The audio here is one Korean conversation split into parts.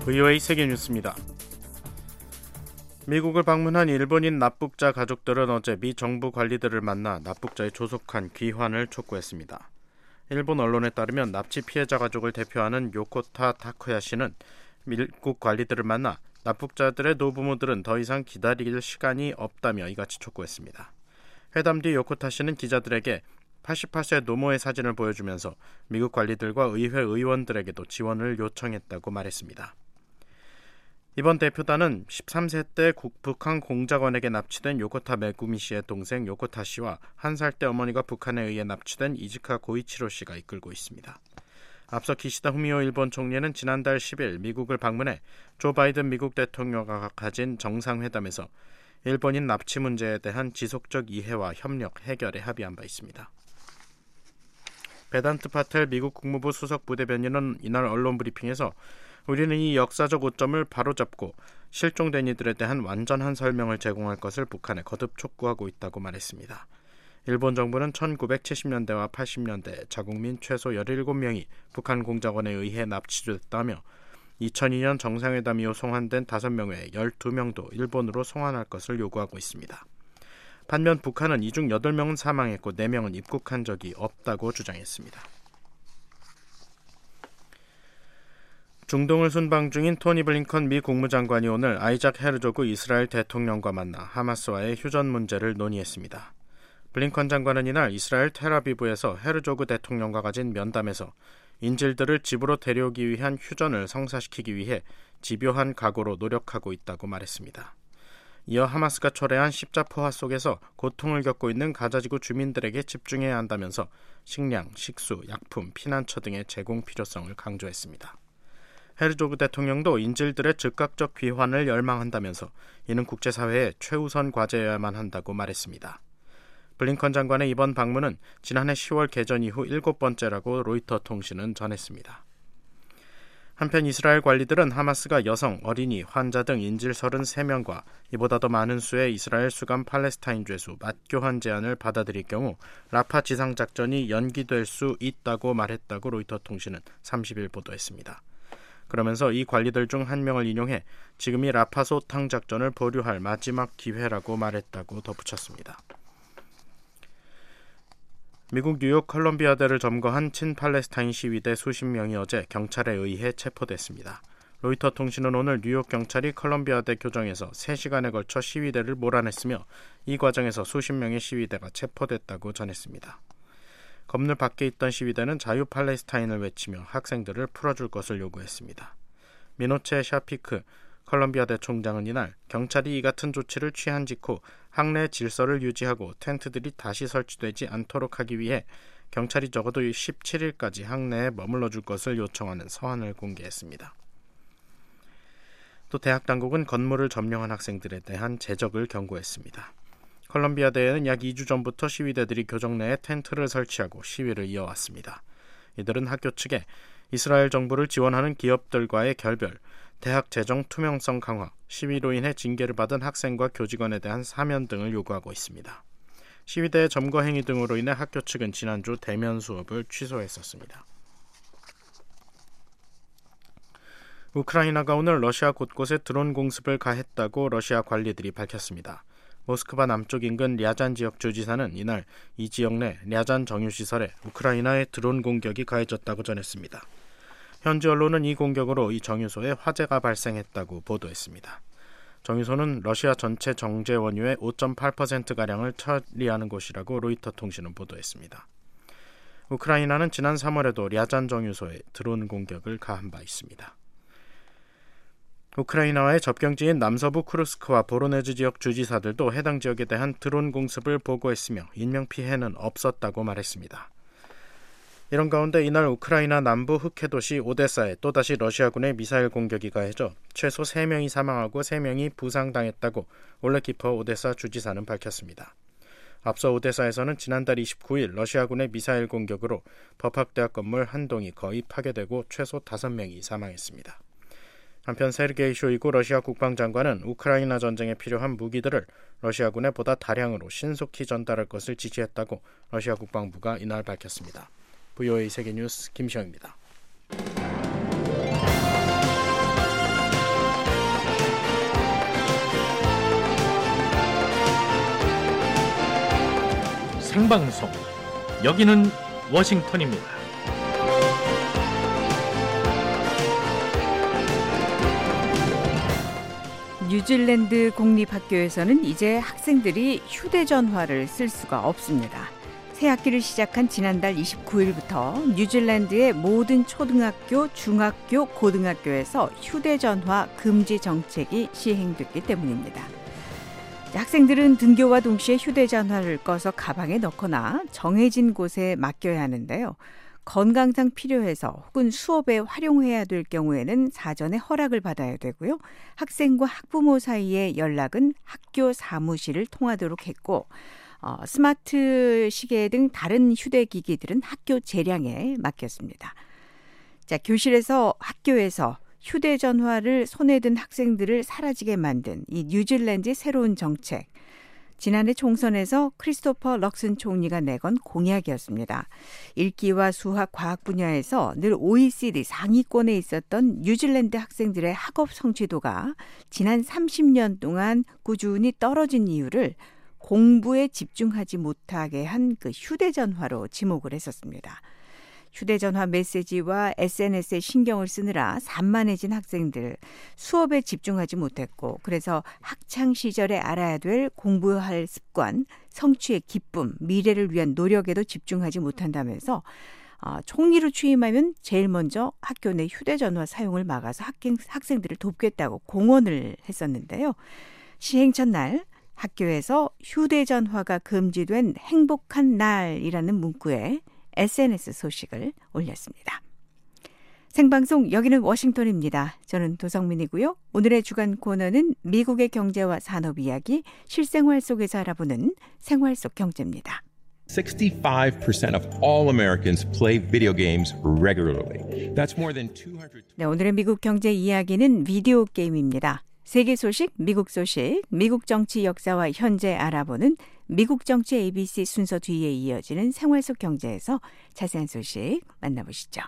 VOA 세계뉴스입니다. 미국을 방문한 일본인 납북자 가족들은 어제 미 정부 관리들을 만나 납북자의 조속한 귀환을 촉구했습니다. 일본 언론에 따르면 납치 피해자 가족을 대표하는 요코타 타쿠야 씨는 미국 관리들을 만나 납북자들의 노부모들은 더 이상 기다릴 시간이 없다며 이같이 촉구했습니다. 회담 뒤 요코타 씨는 기자들에게 88세 노모의 사진을 보여주면서 미국 관리들과 의회 의원들에게도 지원을 요청했다고 말했습니다. 이번 대표단은 13세 때 북한 공작원에게 납치된 요코타 메구미 씨의 동생 요코타 씨와 1살 때 어머니가 북한에 의해 납치된 이즈카 고이치로 씨가 이끌고 있습니다. 앞서 기시다 후미오 일본 총리는 지난달 10일 미국을 방문해 조 바이든 미국 대통령과 가진 정상회담에서 일본인 납치 문제에 대한 지속적 이해와 협력, 해결에 합의한 바 있습니다. 베단트 파텔 미국 국무부 수석 부대변인은 이날 언론 브리핑에서 우리는 이 역사적 오점을 바로잡고 실종된 이들에 대한 완전한 설명을 제공할 것을 북한에 거듭 촉구하고 있다고 말했습니다. 일본 정부는 1970년대와 80년대 자국민 최소 17명이 북한 공작원에 의해 납치됐다며 2002년 정상회담 이후 송환된 5명 외에 12명도 일본으로 송환할 것을 요구하고 있습니다. 반면 북한은 이 중 8명은 사망했고 4명은 입국한 적이 없다고 주장했습니다. 중동을 순방 중인 토니 블링컨 미 국무장관이 오늘 아이작 헤르조그 이스라엘 대통령과 만나 하마스와의 휴전 문제를 논의했습니다. 블링컨 장관은 이날 이스라엘 텔아비브에서 헤르조그 대통령과 가진 면담에서 인질들을 집으로 데려오기 위한 휴전을 성사시키기 위해 집요한 각오로 노력하고 있다고 말했습니다. 이어 하마스가 초래한 십자포화 속에서 고통을 겪고 있는 가자지구 주민들에게 집중해야 한다면서 식량, 식수, 약품, 피난처 등의 제공 필요성을 강조했습니다. 헤르조그 대통령도 인질들의 즉각적 귀환을 열망한다면서 이는 국제사회의 최우선 과제여야만 한다고 말했습니다. 블링컨 장관의 이번 방문은 지난해 10월 개전 이후 7번째라고 로이터 통신은 전했습니다. 한편 이스라엘 관리들은 하마스가 여성, 어린이, 환자 등 인질 33명과 이보다 더 많은 수의 이스라엘 수감 팔레스타인 죄수 맞교환 제안을 받아들일 경우 라파 지상작전이 연기될 수 있다고 말했다고 로이터 통신은 30일 보도했습니다. 그러면서 이 관리들 중 한 명을 인용해 지금이 라파 소탕 작전을 보류할 마지막 기회라고 말했다고 덧붙였습니다. 미국 뉴욕 컬럼비아대를 점거한 친팔레스타인 시위대 수십 명이 어제 경찰에 의해 체포됐습니다. 로이터 통신은 오늘 뉴욕 경찰이 컬럼비아대 교정에서 3시간에 걸쳐 시위대를 몰아냈으며 이 과정에서 수십 명의 시위대가 체포됐다고 전했습니다. 건물 밖에 있던 시위대는 자유 팔레스타인을 외치며 학생들을 풀어줄 것을 요구했습니다. 미노체 샤피크 컬럼비아대 총장은 이날 경찰이 이 같은 조치를 취한 직후 학내 질서를 유지하고 텐트들이 다시 설치되지 않도록 하기 위해 경찰이 적어도 17일까지 학내에 머물러줄 것을 요청하는 서한을 공개했습니다. 또 대학 당국은 건물을 점령한 학생들에 대한 제적을 경고했습니다. 컬럼비아대에는 약 2주 전부터 시위대들이 교정 내에 텐트를 설치하고 시위를 이어왔습니다. 이들은 학교 측에 이스라엘 정부를 지원하는 기업들과의 결별, 대학 재정 투명성 강화, 시위로 인해 징계를 받은 학생과 교직원에 대한 사면 등을 요구하고 있습니다. 시위대의 점거 행위 등으로 인해 학교 측은 지난주 대면 수업을 취소했었습니다. 우크라이나가 오늘 러시아 곳곳에 드론 공습을 가했다고 러시아 관리들이 밝혔습니다. 모스크바 남쪽 인근 랴잔 지역 주지사는 이날 이 지역 내 랴잔 정유시설에 우크라이나의 드론 공격이 가해졌다고 전했습니다. 현지 언론은 이 공격으로 이 정유소에 화재가 발생했다고 보도했습니다. 정유소는 러시아 전체 정제 원유의 5.8%가량을 처리하는 곳이라고 로이터 통신은 보도했습니다. 우크라이나는 지난 3월에도 랴잔 정유소에 드론 공격을 가한 바 있습니다. 우크라이나와의 접경지인 남서부 쿠르스크와 보로네즈 지역 주지사들도 해당 지역에 대한 드론 공습을 보고했으며 인명피해는 없었다고 말했습니다. 이런 가운데 이날 우크라이나 남부 흑해 도시 오데사에 또다시 러시아군의 미사일 공격이 가해져 최소 3명이 사망하고 3명이 부상당했다고 올레키퍼 오데사 주지사는 밝혔습니다. 앞서 오데사에서는 지난달 29일 러시아군의 미사일 공격으로 법학대학 건물 한 동이 거의 파괴되고 최소 5명이 사망했습니다. 한편 세르게이 쇼이구 러시아 국방장관은 우크라이나 전쟁에 필요한 무기들을 러시아군에 보다 다량으로 신속히 전달할 것을 지시했다고 러시아 국방부가 이날 밝혔습니다. VOA 세계뉴스 김시영입니다. 생방송. 여기는 워싱턴입니다. 뉴질랜드 공립학교에서는 이제 학생들이 휴대전화를 쓸 수가 없습니다. 새 학기를 시작한 지난달 29일부터 뉴질랜드의 모든 초등학교, 중학교, 고등학교에서 휴대전화 금지 정책이 시행됐기 때문입니다. 학생들은 등교와 동시에 휴대전화를 꺼서 가방에 넣거나 정해진 곳에 맡겨야 하는데요. 건강상 필요해서 혹은 수업에 활용해야 될 경우에는 사전에 허락을 받아야 되고요. 학생과 학부모 사이의 연락은 학교 사무실을 통하도록 했고 스마트 시계 등 다른 휴대기기들은 학교 재량에 맡겼습니다. 자, 교실에서 학교에서 휴대전화를 손에 든 학생들을 사라지게 만든 이 뉴질랜드의 새로운 정책. 지난해 총선에서 크리스토퍼 럭슨 총리가 내건 공약이었습니다. 읽기와 수학, 과학 분야에서 늘 OECD 상위권에 있었던 뉴질랜드 학생들의 학업 성취도가 지난 30년 동안 꾸준히 떨어진 이유를 공부에 집중하지 못하게 한 그 휴대전화로 지목을 했었습니다. 휴대전화 메시지와 SNS에 신경을 쓰느라 산만해진 학생들, 수업에 집중하지 못했고 그래서 학창시절에 알아야 될 공부할 습관, 성취의 기쁨, 미래를 위한 노력에도 집중하지 못한다면서 총리로 취임하면 제일 먼저 학교 내 휴대전화 사용을 막아서 학생들을 돕겠다고 공언을 했었는데요. 시행 첫날 학교에서 휴대전화가 금지된 행복한 날이라는 문구에 SNS 소식을 올렸습니다. 생방송 여기는 워싱턴입니다. 저는 도성민이고요. 오늘의 주간 코너는 미국의 경제와 산업 이야기, 실생활 속에서 알아보는 생활 속 경제입니다. 65% of all Americans play video games regularly. That's more than 200. 네, 오늘의 미국 경제 이야기는 비디오 게임입니다. 세계 소식, 미국 소식, 미국 정치 역사와 현재 알아보는 미국 정치 ABC 순서 뒤에 이어지는 생활 속 경제에서 자세한 소식 만나보시죠.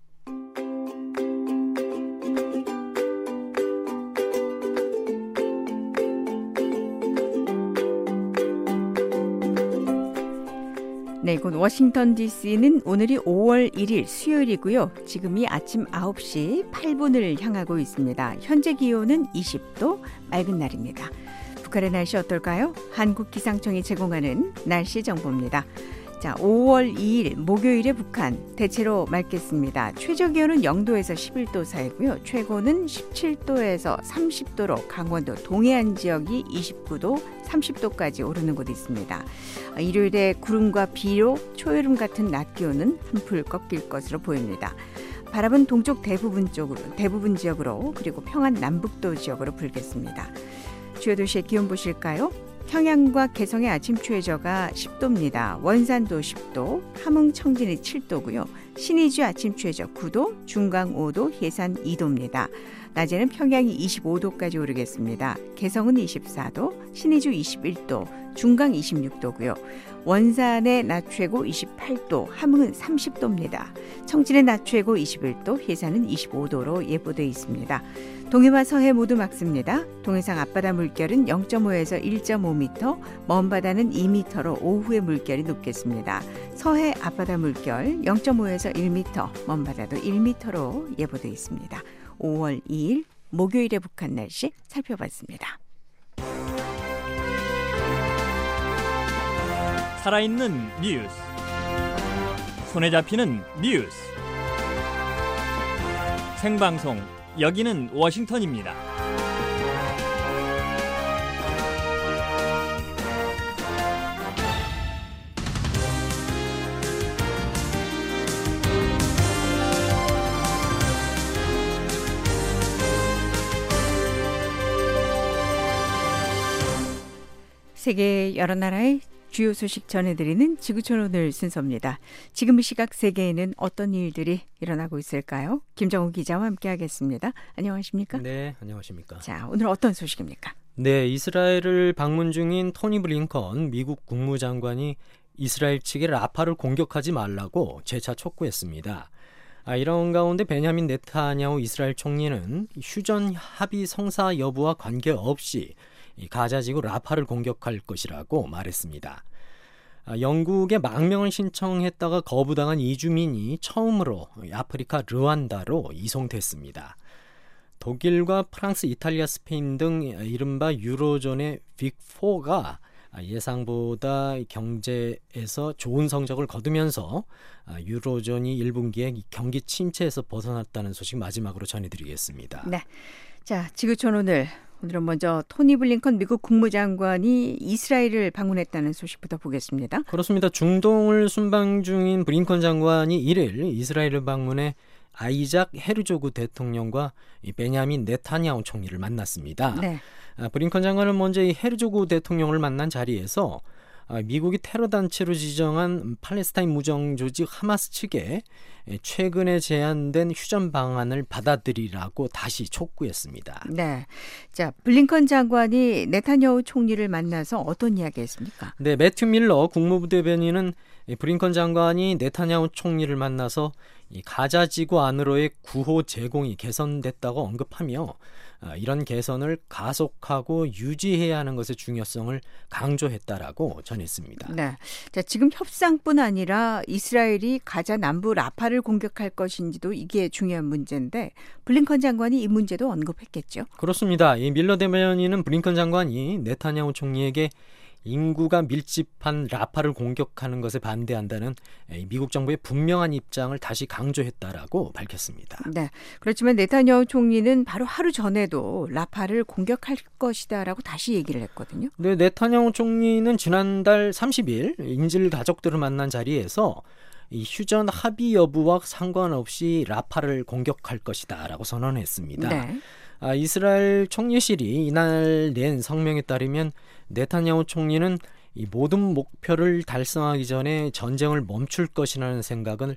네, 이곳 워싱턴 DC는 오늘이 5월 1일 수요일이고요. 지금이 아침 9시 8분을 향하고 있습니다. 현재 기온은 20도, 맑은 날입니다. 북한의 날씨 어떨까요? 한국기상청이 제공하는 날씨 정보입니다. 자, 5월 2일 목요일에 북한 대체로 맑겠습니다. 최저 기온은 0도에서 11도 사이고요. 최고는 17도에서 30도로 강원도 동해안 지역이 29도, 30도까지 오르는 곳이 있습니다. 일요일에 구름과 비로 초여름 같은 낮 기온은 한풀 꺾일 것으로 보입니다. 바람은 동쪽 대부분 지역으로 그리고 평안 남북도 지역으로 불겠습니다. 주요 도시의 기온 보실까요? 평양과 개성의 아침 최저가 10도입니다. 원산도 10도, 함흥 청진이 7도고요. 신의주 아침 최저 9도, 중강 5도, 해산 2도입니다. 낮에는 평양이 25도까지 오르겠습니다. 개성은 24도, 신의주 21도, 중강 26도고요. 원산의 낮 최고 28도, 함흥은 30도입니다. 청진의 낮 최고 21도, 해산은 25도로 예보되어 있습니다. 동해와 서해 모두 맑습니다. 동해상 앞바다 물결은 0.5에서 1.5m, 먼 바다는 2m로 오후에 물결이 높겠습니다. 서해 앞바다 물결 0.5에서 1m, 먼 바다도 1m로 예보되어 있습니다. 5월 2일 목요일의 북한 날씨 살펴봤습니다. 살아있는 뉴스, 손에 잡히는 뉴스, 생방송 여기는 워싱턴입니다. 세계 여러 나라의 주요 소식 전해드리는 지구촌 오늘 순서입니다. 지금 이 시각 세계에는 어떤 일들이 일어나고 있을까요? 김정우 기자와 함께하겠습니다. 안녕하십니까? 네, 안녕하십니까? 자, 오늘 어떤 소식입니까? 네, 이스라엘을 방문 중인 토니 블링컨 미국 국무장관이 이스라엘 측에 라파를 공격하지 말라고 재차 촉구했습니다. 이런 가운데 베냐민 네타냐후 이스라엘 총리는 휴전 합의 성사 여부와 관계없이 가자지구 라파를 공격할 것이라고 말했습니다. 영국에 망명을 신청했다가 거부당한 이주민이 처음으로 아프리카 르완다로 이송됐습니다. 독일과 프랑스, 이탈리아, 스페인 등 이른바 유로존의 빅4가 예상보다 경제에서 좋은 성적을 거두면서 유로존이 1분기에 경기 침체에서 벗어났다는 소식 마지막으로 전해드리겠습니다. 네, 자 지구촌 오늘은 먼저 토니 블링컨 미국 국무장관이 이스라엘을 방문했다는 소식부터 보겠습니다. 그렇습니다. 중동을 순방 중인 블링컨 장관이 1일 이스라엘을 방문해 아이작 헤르조그 대통령과 베냐민 네타냐후 총리를 만났습니다. 네. 블링컨 장관은 먼저 이 헤르조그 대통령을 만난 자리에서 미국이 테러 단체로 지정한 팔레스타인 무정 조직 하마스 측에 최근에 제안된 휴전 방안을 받아들이라고 다시 촉구했습니다. 네, 자 블링컨 장관이 네타냐후 총리를 만나서 어떤 이야기했습니까? 네, 매튜 밀러 국무부 대변인은 블링컨 장관이 네타냐후 총리를 만나서 이 가자 지구 안으로의 구호 제공이 개선됐다고 언급하며 이런 개선을 가속하고 유지해야 하는 것의 중요성을 강조했다라고 전했습니다. 네, 자 지금 협상뿐 아니라 이스라엘이 가자 남부 라파를 공격할 것인지도 이게 중요한 문제인데 블링컨 장관이 이 문제도 언급했겠죠? 그렇습니다. 이 밀러 대변인은 블링컨 장관이 네타냐후 총리에게 인구가 밀집한 라파를 공격하는 것에 반대한다는 미국 정부의 분명한 입장을 다시 강조했다라고 밝혔습니다. 네, 그렇지만 네타냐후 총리는 바로 하루 전에도 라파를 공격할 것이다라고 다시 얘기를 했거든요. 네, 네타냐후 총리는 지난달 30일 인질 가족들을 만난 자리에서 이 휴전 합의 여부와 상관없이 라파를 공격할 것이다라고 선언했습니다. 네. 이스라엘 총리실이 이날 낸 성명에 따르면 네타냐후 총리는 이 모든 목표를 달성하기 전에 전쟁을 멈출 것이라는 생각은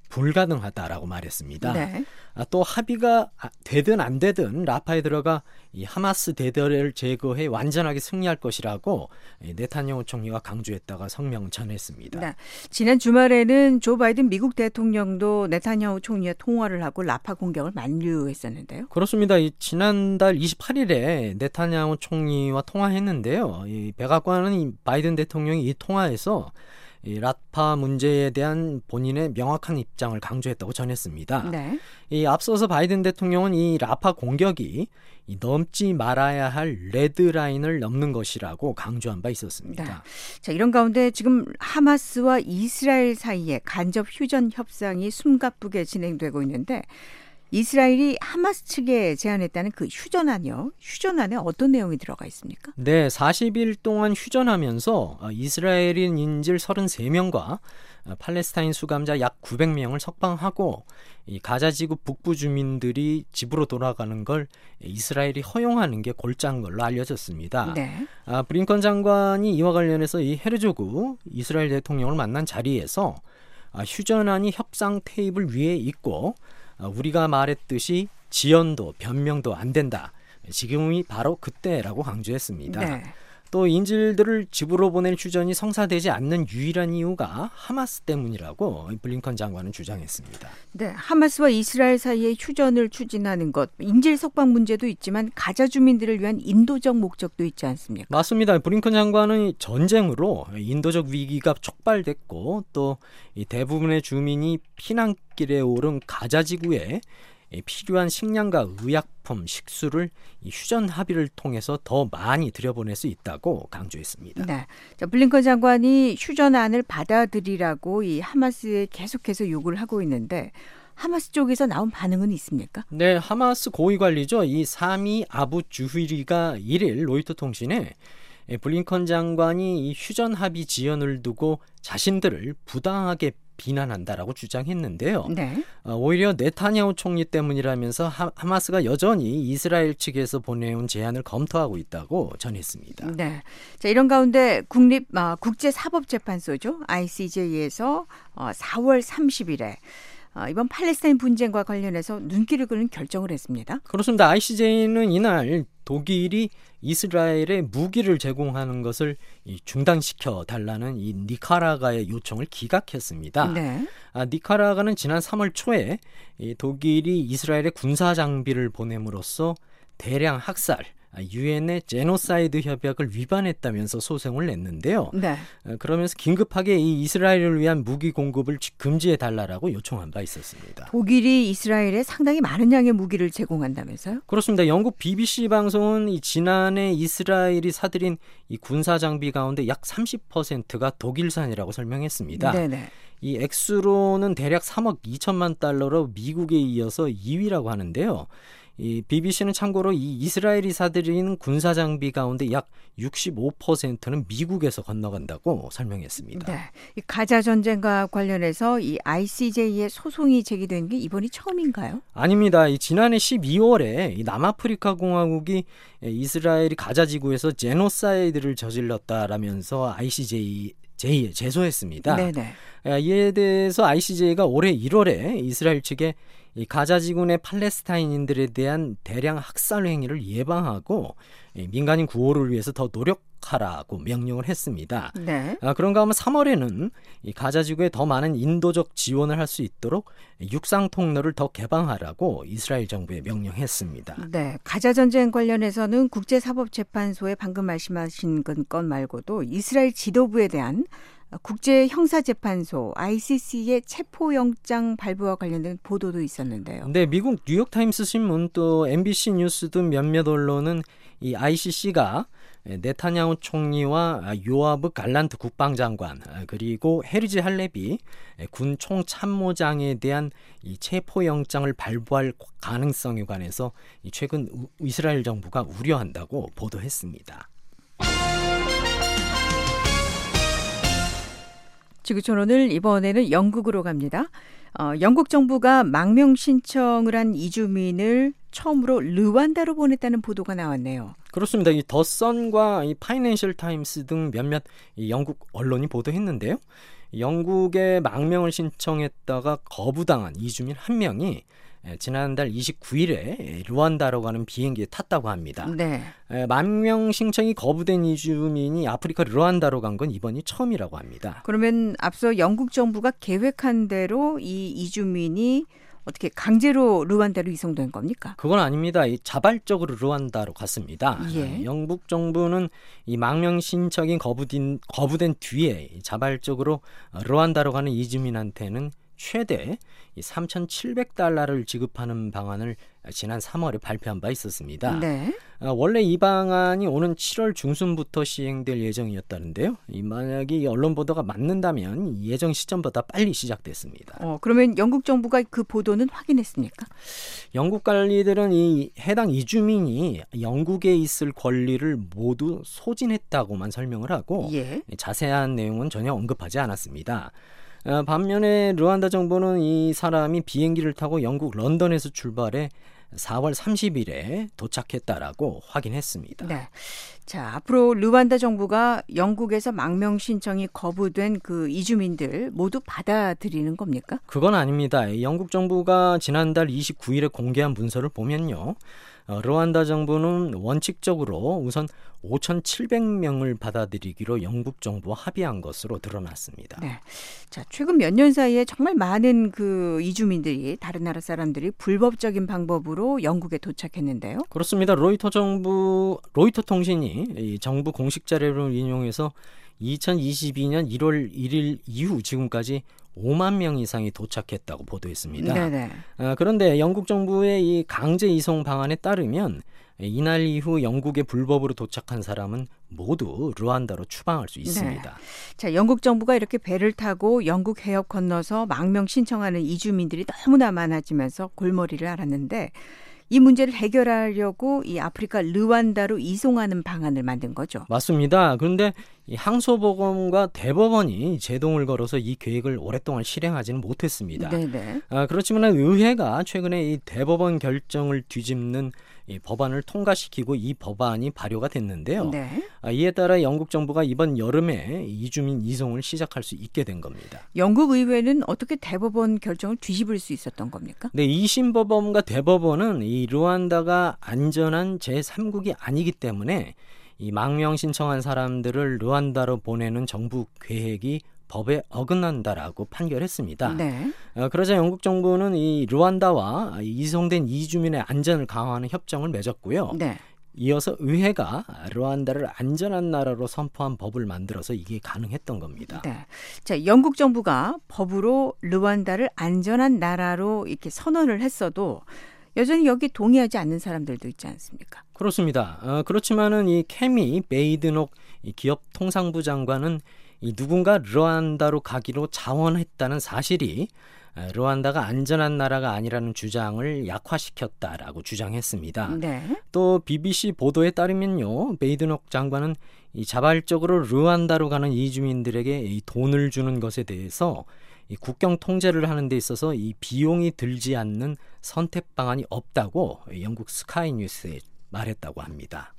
불가능하다라고 말했습니다. 네. 또 합의가 되든 안 되든 라파에 들어가 이 하마스 대대를 제거해 완전하게 승리할 것이라고 네타냐후 총리가 강조했다가 성명 전했습니다. 네. 지난 주말에는 조 바이든 미국 대통령도 네타냐후 총리와 통화를 하고 라파 공격을 만류했었는데요. 그렇습니다. 지난달 28일에 네타냐후 총리와 통화했는데요. 이 백악관은 이 바이든 대통령이 이 통화에서 이 라파 문제에 대한 본인의 명확한 입장을 강조했다고 전했습니다. 네. 이 앞서서 바이든 대통령은 이 라파 공격이 이 넘지 말아야 할 레드라인을 넘는 것이라고 강조한 바 있었습니다. 네. 자, 이런 가운데 지금 하마스와 이스라엘 사이에 간접 휴전 협상이 숨가쁘게 진행되고 있는데 이스라엘이 하마스 측에 제안했다는 그 휴전안이요. 휴전안에 어떤 내용이 들어가 있습니까? 네, 40일 동안 휴전하면서 이스라엘인 인질 33명과 팔레스타인 수감자 약 900명을 석방하고 이 가자지구 북부 주민들이 집으로 돌아가는 걸 이스라엘이 허용하는 게 골자인 걸로 알려졌습니다. 네. 블링컨 장관이 이와 관련해서 이 헤르조그 이스라엘 대통령을 만난 자리에서 휴전안이 협상 테이블 위에 있고 우리가 말했듯이 지연도 변명도 안 된다. 지금이 바로 그때라고 강조했습니다. 네. 또 인질들을 집으로 보낼 휴전이 성사되지 않는 유일한 이유가 하마스 때문이라고 블링컨 장관은 주장했습니다. 네, 하마스와 이스라엘 사이에 휴전을 추진하는 것, 인질 석방 문제도 있지만 가자 주민들을 위한 인도적 목적도 있지 않습니까? 맞습니다. 블링컨 장관은 전쟁으로 인도적 위기가 촉발됐고 또 대부분의 주민이 피난길에 오른 가자 지구에 필요한 식량과 의약품, 식수를 휴전 합의를 통해서 더 많이 들여보낼 수 있다고 강조했습니다. 네, 자, 블링컨 장관이 휴전안을 받아들이라고 이 하마스에 계속해서 요구를 하고 있는데 하마스 쪽에서 나온 반응은 있습니까? 네, 하마스 고위 관리죠. 이 사미 아부 주휘리가 1일 로이터 통신에 블링컨 장관이 이 휴전 합의 지연을 두고 자신들을 부당하게 비난한다라고 주장했는데요. 네. 오히려 네타냐후 총리 때문이라면서 하마스가 여전히 이스라엘 측에서 보내온 제안을 검토하고 있다고 전했습니다. 네. 자, 이런 가운데 국제사법재판소죠. ICJ에서 4월 30일에 이번 팔레스타인 분쟁과 관련해서 눈길을 끄는 결정을 했습니다. 그렇습니다. ICJ는 이날 독일이 이스라엘에 무기를 제공하는 것을 중단시켜 달라는 이 니카라과의 요청을 기각했습니다. 네. 니카라과는 지난 3월 초에 독일이 이스라엘에 군사 장비를 보냄으로써 대량 학살, 유엔의 제노사이드 협약을 위반했다면서 소송을 냈는데요. 네. 그러면서 긴급하게 이 이스라엘을 위한 무기 공급을 금지해달라고 요청한 바 있었습니다. 독일이 이스라엘에 상당히 많은 양의 무기를 제공한다면서요? 그렇습니다. 영국 BBC 방송은 지난해 이스라엘이 사들인 이 군사 장비 가운데 약 30%가 독일산이라고 설명했습니다. 네네. 이 액수로는 대략 3억 2천만 달러로 미국에 이어서 2위라고 하는데요. 이 BBC는 참고로 이 이스라엘이 사들인 군사 장비 가운데 약 65%는 미국에서 건너간다고 설명했습니다. 네. 이 가자 전쟁과 관련해서 이 ICJ에 소송이 제기된 게 이번이 처음인가요? 아닙니다. 지난해 12월에 이 남아프리카 공화국이 이스라엘이 가자 지구에서 제노사이드를 저질렀다라면서 ICJ에 제소했습니다. 네네. 이에 대해서 ICJ가 올해 1월에 이스라엘 측에 이 가자 지구 내 팔레스타인인들에 대한 대량 학살 행위를 예방하고 민간인 구호를 위해서 더 노력하라고 명령을 했습니다. 네. 그런가 하면 3월에는 이 가자 지구에 더 많은 인도적 지원을 할 수 있도록 육상 통로를 더 개방하라고 이스라엘 정부에 명령했습니다. 네. 가자 전쟁 관련해서는 국제사법재판소에 방금 말씀하신 건 말고도 이스라엘 지도부에 대한 국제형사재판소 ICC의 체포영장 발부와 관련된 보도도 있었는데요. 네, 미국 뉴욕타임스 신문 또 MBC 뉴스 등 몇몇 언론은 이 ICC가 네타냐후 총리와 요아브 갈란트 국방장관 그리고 헤르지 할레비 군 총참모장에 대한 이 체포영장을 발부할 가능성에 관해서 최근 이스라엘 정부가 우려한다고 보도했습니다. 지구촌 이번에는 영국으로 갑니다. 영국 정부가 망명 신청을 한 이주민을 처음으로 르완다로 보냈다는 보도가 나왔네요. 그렇습니다. 이 더선과 이 파이낸셜 타임스 등 몇몇 이 영국 언론이 보도했는데요. 영국에 망명을 신청했다가 거부당한 이주민 한 명이 지난달 29일에 르완다로 가는 비행기에 탔다고 합니다. 네. 망명 신청이 거부된 이주민이 아프리카 르완다로 간 건 이번이 처음이라고 합니다. 그러면 앞서 영국 정부가 계획한 대로 이 이주민이 어떻게 강제로 르완다로 이송된 겁니까? 그건 아닙니다. 자발적으로 르완다로 갔습니다. 예. 영국 정부는 이 망명 신청이 거부된 뒤에 자발적으로 르완다로 가는 이주민한테는 최대 3,700달러를 지급하는 방안을 지난 3월에 발표한 바 있었습니다. 네. 원래 이 방안이 오는 7월 중순부터 시행될 예정이었다는데요. 만약에 이 언론 보도가 맞는다면 예정 시점보다 빨리 시작됐습니다. 그러면 영국 정부가 그 보도는 확인했습니까? 영국 관리들은 이 해당 이주민이 영국에 있을 권리를 모두 소진했다고만 설명을 하고 예. 자세한 내용은 전혀 언급하지 않았습니다. 반면에 르완다 정부는 이 사람이 비행기를 타고 영국 런던에서 출발해 4월 30일에 도착했다라고 확인했습니다. 네. 자, 앞으로 르완다 정부가 영국에서 망명 신청이 거부된 그 이주민들 모두 받아들이는 겁니까? 그건 아닙니다. 영국 정부가 지난달 29일에 공개한 문서를 보면요. 르완다 정부는 원칙적으로 우선 5,700명을 받아들이기로 영국 정부와 합의한 것으로 드러났습니다. 네. 자, 최근 몇 년 사이에 정말 많은 그 이주민들이 다른 나라 사람들이 불법적인 방법으로 영국에 도착했는데요. 그렇습니다. 로이터 통신이 이 정부 공식 자료를 인용해서 2022년 1월 1일 이후 지금까지 5만 명 이상이 도착했다고 보도했습니다. 네네. 그런데 영국 정부의 이 강제 이송 방안에 따르면 이날 이후 영국에 불법으로 도착한 사람은 모두 르완다로 추방할 수 있습니다. 네. 자, 영국 정부가 이렇게 배를 타고 영국 해협 건너서 망명 신청하는 이주민들이 너무나 많아지면서 골머리를 앓았는데 이 문제를 해결하려고 이 아프리카 르완다로 이송하는 방안을 만든 거죠. 맞습니다. 그런데 이 항소법원과 대법원이 제동을 걸어서 이 계획을 오랫동안 실행하지는 못했습니다. 네네. 그렇지만 의회가 최근에 이 대법원 결정을 뒤집는 이 법안을 통과시키고 이 법안이 발효가 됐는데요. 네. 이에 따라 영국 정부가 이번 여름에 이주민 이송을 시작할 수 있게 된 겁니다. 영국 의회는 어떻게 대법원 결정을 뒤집을 수 있었던 겁니까? 네, 2심 법원과 대법원은 이 르완다가 안전한 제3국이 아니기 때문에 이 망명 신청한 사람들을 르완다로 보내는 정부 계획이 법에 어긋난다라고 판결했습니다. 네. 그러자 영국 정부는 이 르완다와 이송된 이주민의 안전을 강화하는 협정을 맺었고요. 네. 이어서 의회가 르완다를 안전한 나라로 선포한 법을 만들어서 이게 가능했던 겁니다. 네. 자, 영국 정부가 법으로 르완다를 안전한 나라로 이렇게 선언을 했어도 여전히 여기 동의하지 않는 사람들도 있지 않습니까? 그렇습니다. 그렇지만은 이 케미 베이드녹 기업 통상부 장관은 누군가 르완다로 가기로 자원했다는 사실이 르완다가 안전한 나라가 아니라는 주장을 약화시켰다라고 주장했습니다. 네. 또 BBC 보도에 따르면요, 베이드녹 장관은 이 자발적으로 르완다로 가는 이주민들에게 이 돈을 주는 것에 대해서 이 국경 통제를 하는 데 있어서 이 비용이 들지 않는 선택 방안이 없다고 영국 스카이 뉴스에 말했다고 합니다.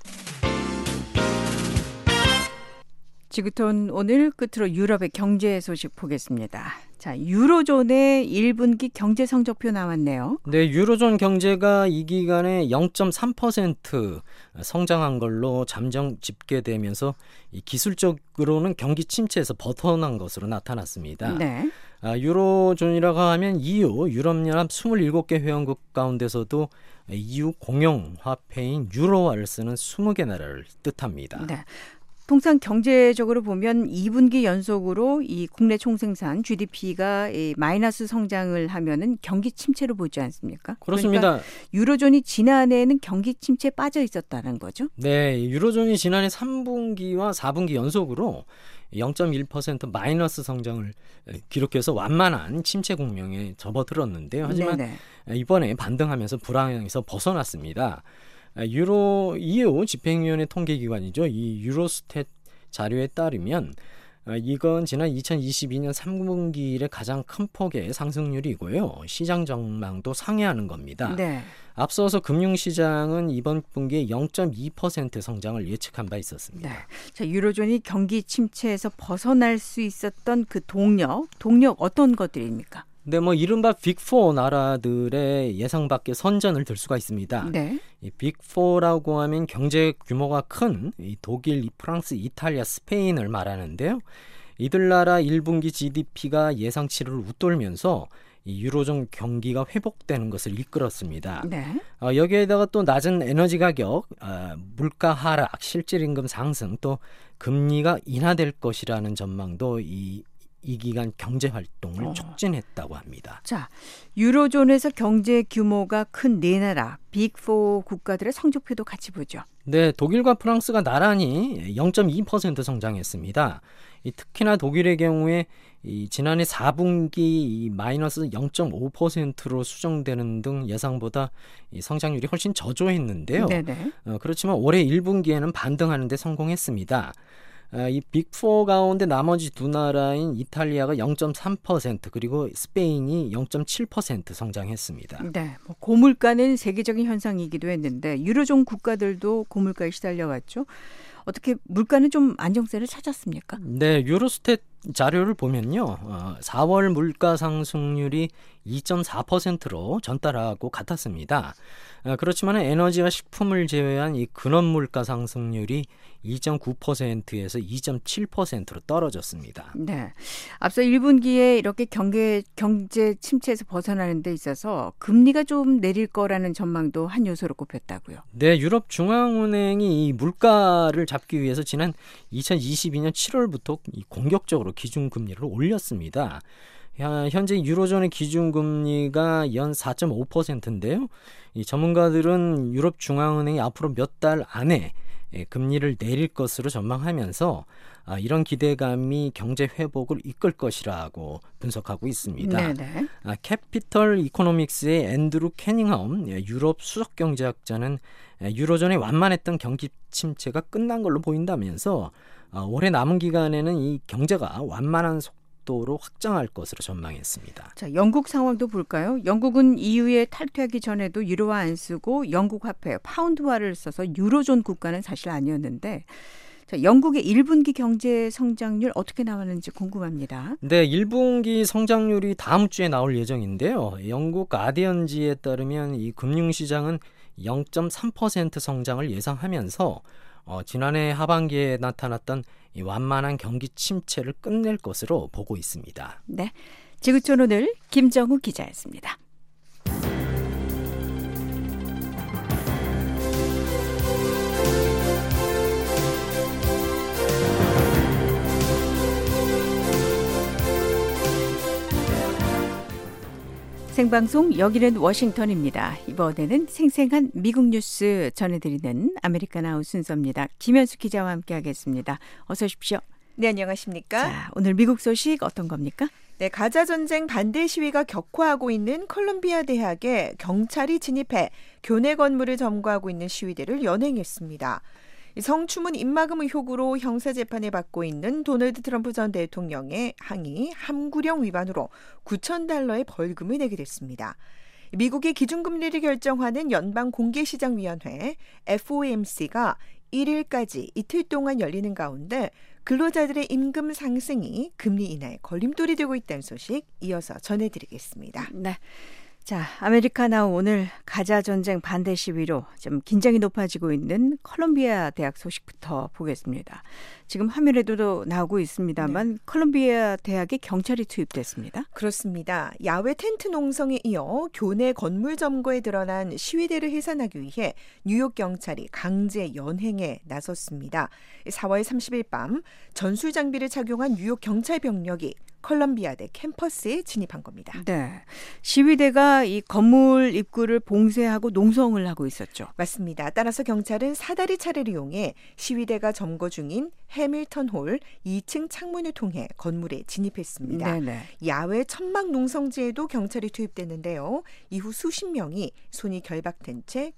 지구촌 오늘 끝으로 유럽의 경제 소식 보겠습니다. 자, 유로존의 1분기 경제 성적표 나왔네요. 네, 유로존 경제가 이 기간에 0.3% 성장한 걸로 잠정 집계되면서 이 기술적으로는 경기 침체에서 벗어난 것으로 나타났습니다. 네. 유로존이라고 하면 EU, 유럽연합 27개 회원국 가운데서도 EU 공용화폐인 유로화를 쓰는 20개 나라를 뜻합니다. 네. 통상 경제적으로 보면 2분기 연속으로 이 국내 총생산 GDP가 마이너스 성장을 하면은 경기 침체로 보지 않습니까? 그렇습니다. 그러니까 유로존이 지난해에는 경기 침체에 빠져 있었다는 거죠? 네, 유로존이 지난해 3분기와 4분기 연속으로 0.1% 마이너스 성장을 기록해서 완만한 침체 국면에 접어들었는데요. 하지만 네네. 이번에 반등하면서 불황에서 벗어났습니다. EU 집행위원회 통계기관이죠. 이 유로스탯 자료에 따르면 이건 지난 2022년 3분기일의 가장 큰 폭의 상승률이고요. 시장 전망도 상회하는 겁니다. 네. 앞서서 금융시장은 이번 분기에 0.2% 성장을 예측한 바 있었습니다. 네. 자, 유로존이 경기 침체에서 벗어날 수 있었던 그 동력 어떤 것들입니까? 네, 이른바 빅4 나라들의 예상 밖의 선전을 들 수가 있습니다. 네. 이 빅4라고 하면 경제 규모가 큰 이 독일, 프랑스, 이탈리아, 스페인을 말하는데요. 이들 나라 1분기 GDP가 예상치를 웃돌면서 이 유로존 경기가 회복되는 것을 이끌었습니다. 네. 여기에다가 또 낮은 에너지 가격, 물가 하락, 실질 임금 상승, 또 금리가 인하될 것이라는 전망도 이 기간 경제 활동을 촉진했다고 합니다. 자, 유로존에서 경제 규모가 큰 네 나라, 빅4 국가들의 성적표도 같이 보죠. 네, 독일과 프랑스가 나란히 0.2% 성장했습니다. 특히나 독일의 경우에 지난해 4분기 마이너스 0.5%로 수정되는 등 예상보다 성장률이 훨씬 저조했는데요. 네네. 그렇지만 올해 1분기에는 반등하는 데 성공했습니다. 이 빅4 가운데 나머지 두 나라인 이탈리아가 0.3% 그리고 스페인이 0.7% 성장했습니다. 네, 고물가는 세계적인 현상이기도 했는데 유로존 국가들도 고물가에 시달려왔죠. 어떻게 물가는 좀 안정세를 찾았습니까? 네, 유로스탯 자료를 보면요. 4월 물가 상승률이 2.4%로 전달하고 같았습니다. 그렇지만 에너지와 식품을 제외한 이 근원 물가 상승률이 2.9%에서 2.7%로 떨어졌습니다. 네, 앞서 1분기에 이렇게 경제 침체에서 벗어나는 데 있어서 금리가 좀 내릴 거라는 전망도 한 요소로 꼽혔다고요. 네, 유럽 중앙은행이 이 물가를 잡기 위해서 지난 2022년 7월부터 공격적으로 기준금리를 올렸습니다. 현재 유로존의 기준금리가 연 4.5%인데요. 이 전문가들은 유럽 중앙은행이 앞으로 몇 달 안에 금리를 내릴 것으로 전망하면서 이런 기대감이 경제 회복을 이끌 것이라고 분석하고 있습니다. 네네. 캐피털 이코노믹스의 앤드루 캐닝엄 유럽 수석경제학자는 유로존의 완만했던 경기 침체가 끝난 걸로 보인다면서 올해 남은 기간에는 이 경제가 완만한 속도로 확장할 것으로 전망했습니다. 자, 영국 상황도 볼까요? 영국은 EU에 탈퇴하기 전에도 유로화 안 쓰고 영국 화폐 파운드화를 써서 유로존 국가는 사실 아니었는데 자, 영국의 1분기 경제 성장률 어떻게 나왔는지 궁금합니다. 네, 1분기 성장률이 다음 주에 나올 예정인데요. 영국 가디언지에 따르면 이 금융시장은 0.3% 성장을 예상하면서 지난해 하반기에 나타났던 이 완만한 경기 침체를 끝낼 것으로 보고 있습니다. 네, 지구촌 오늘 김정우 기자였습니다. 생방송 여기는 워싱턴입니다. 이번에는 생생한 미국 뉴스 전해드리는 아메리카나우 순서입니다. 김현수 기자와 함께하겠습니다. 어서 오십시오. 네, 안녕하십니까? 자, 오늘 미국 소식 어떤 겁니까? 네, 가자 전쟁 반대 시위가 격화하고 있는 콜롬비아 대학에 경찰이 진입해 교내 건물을 점거하고 있는 시위대를 연행했습니다. 성추문 입막음 의혹으로 형사재판을 받고 있는 도널드 트럼프 전 대통령의 항의 함구령 위반으로 $9,000의 벌금을 내게 됐습니다. 미국의 기준금리를 결정하는 연방공개시장위원회 FOMC가 1일까지 이틀 동안 열리는 가운데 근로자들의 임금 상승이 금리 인하에 걸림돌이 되고 있다는 소식 이어서 전해드리겠습니다. 네. 자, 아메리카나우 오늘 가자 전쟁 반대 시위로 좀 긴장이 높아지고 있는 콜롬비아 대학 소식부터 보겠습니다. 지금 화면에도 나오고 있습니다만 네. 콜롬비아 대학에 경찰이 투입됐습니다. 그렇습니다. 야외 텐트 농성에 이어 교내 건물 점거에 드러난 시위대를 해산하기 위해 뉴욕 경찰이 강제 연행에 나섰습니다. 4월 30일 밤 전술 장비를 착용한 뉴욕 경찰 병력이 콜롬비아대 캠퍼스에 진입한 겁니다. 네, 시위대가 이 건물 입구를 봉쇄하고 농성을 하고 있었죠. 맞습니다. 따라서 경찰은 사다리 차를 이용해 시위대가 점거 중인 해밀턴 홀 2층 창문을 통해 건물에 진입했습니다. 네네. 야외 천막 농성지에도 경찰이 투입됐는데요. 이후 수십 명이 손이 결박된 채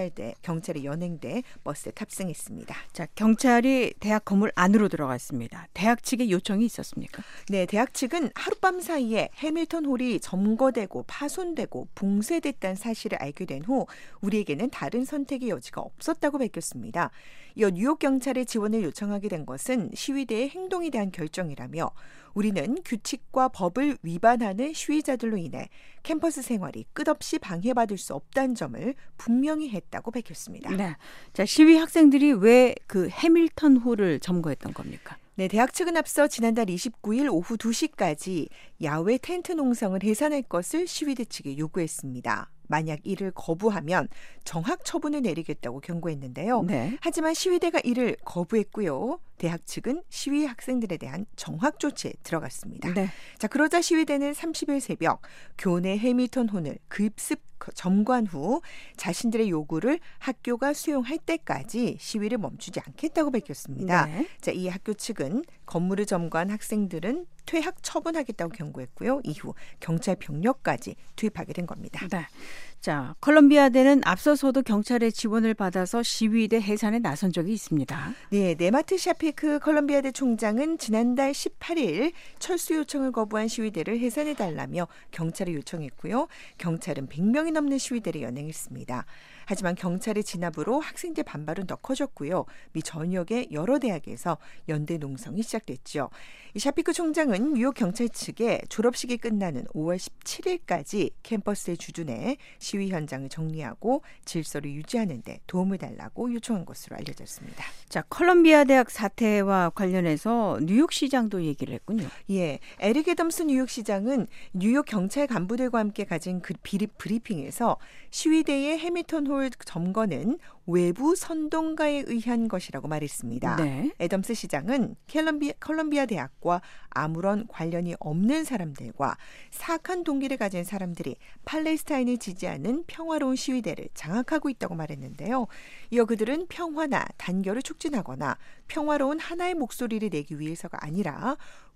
경찰의 연행대 버스에 탑승했습니다. 자, 경찰이 대학 건물 안으로 들어갔습니다. 대학 측의 요청이 있었습니까? 네, 대학 측은 하룻밤 사이에 해밀턴 홀이 점거되고 파손되고 봉쇄됐다는 사실을 알게 된 후 우리에게는 다른 선택의 여지가 없었다고 밝혔습니다. 이어 뉴욕 경찰의 지원을 요청하게 된 것은 시위대의 행동에 대한 결정이라며 우리는 규칙과 법을 위반하는 시위자들로 인해 캠퍼스 생활이 끝없이 방해받을 수 없다는 점을 분명히 했다고 밝혔습니다. 네, 자, 시위 학생들이 왜 그 해밀턴 홀을 점거했던 겁니까? 네, 대학 측은 앞서 지난달 29일 오후 2시까지 야외 텐트 농성을 해산할 것을 시위대 측에 요구했습니다. 만약 이를 거부하면 정학 처분을 내리겠다고 경고했는데요. 네. 하지만 시위대가 이를 거부했고요. 대학 측은 시위 학생들에 대한 정학 조치에 들어갔습니다. 네. 자, 그러자 시위대는 30일 새벽 교내 해밀턴 홀을 급습 점거한 후 자신들의 요구를 학교가 수용할 때까지 시위를 멈추지 않겠다고 밝혔습니다. 네. 자, 이 학교 측은 건물을 점거한 학생들은 퇴학 처분하겠다고 경고했고요. 이후 경찰 병력까지 투입하게 된 겁니다. 네. 자, 콜롬비아대는 앞서서도 경찰의 지원을 받아서 시위대 해산에 나선 적이 있습니다. 네, 네마트 샤피크 콜롬비아대 총장은 지난달 18일 철수 요청을 거부한 시위대를 해산해달라며 경찰에 요청했고요. 경찰은 100명이 넘는 시위대를 연행했습니다. 하지만 경찰의 진압으로 학생들 반발은 더 커졌고요. 미 전역의 여러 대학에서 연대 농성이 시작됐죠. 이 샤피크 총장은 뉴욕 경찰 측에 졸업식이 끝나는 5월 17일까지 캠퍼스에 주둔해 시위 현장을 정리하고 질서를 유지하는 데 도움을 달라고 요청한 것으로 알려졌습니다. 자, 콜롬비아 대학 사태와 관련해서 뉴욕시장도 얘기를 했군요. 예, 에릭 애덤스 뉴욕시장은 뉴욕 경찰 간부들과 함께 가진 그 브리핑에서 시위대의 해밀턴 홀 점거는 외부 선동가에 의한 것이라고 말했습니다. 네. 애덤스 시장은 콜롬비아 대학과 아무런 관련이 없는 사람들과 사악한 동기를 가진 사람들이 팔레스타인을 지지하는 평화로운 시위대를 장악하고 있다고 말했는데요. 이어 그들은 평화나 단결을 촉진하거나 평화로운 하나의 목소리를 내기 위해서가 아니라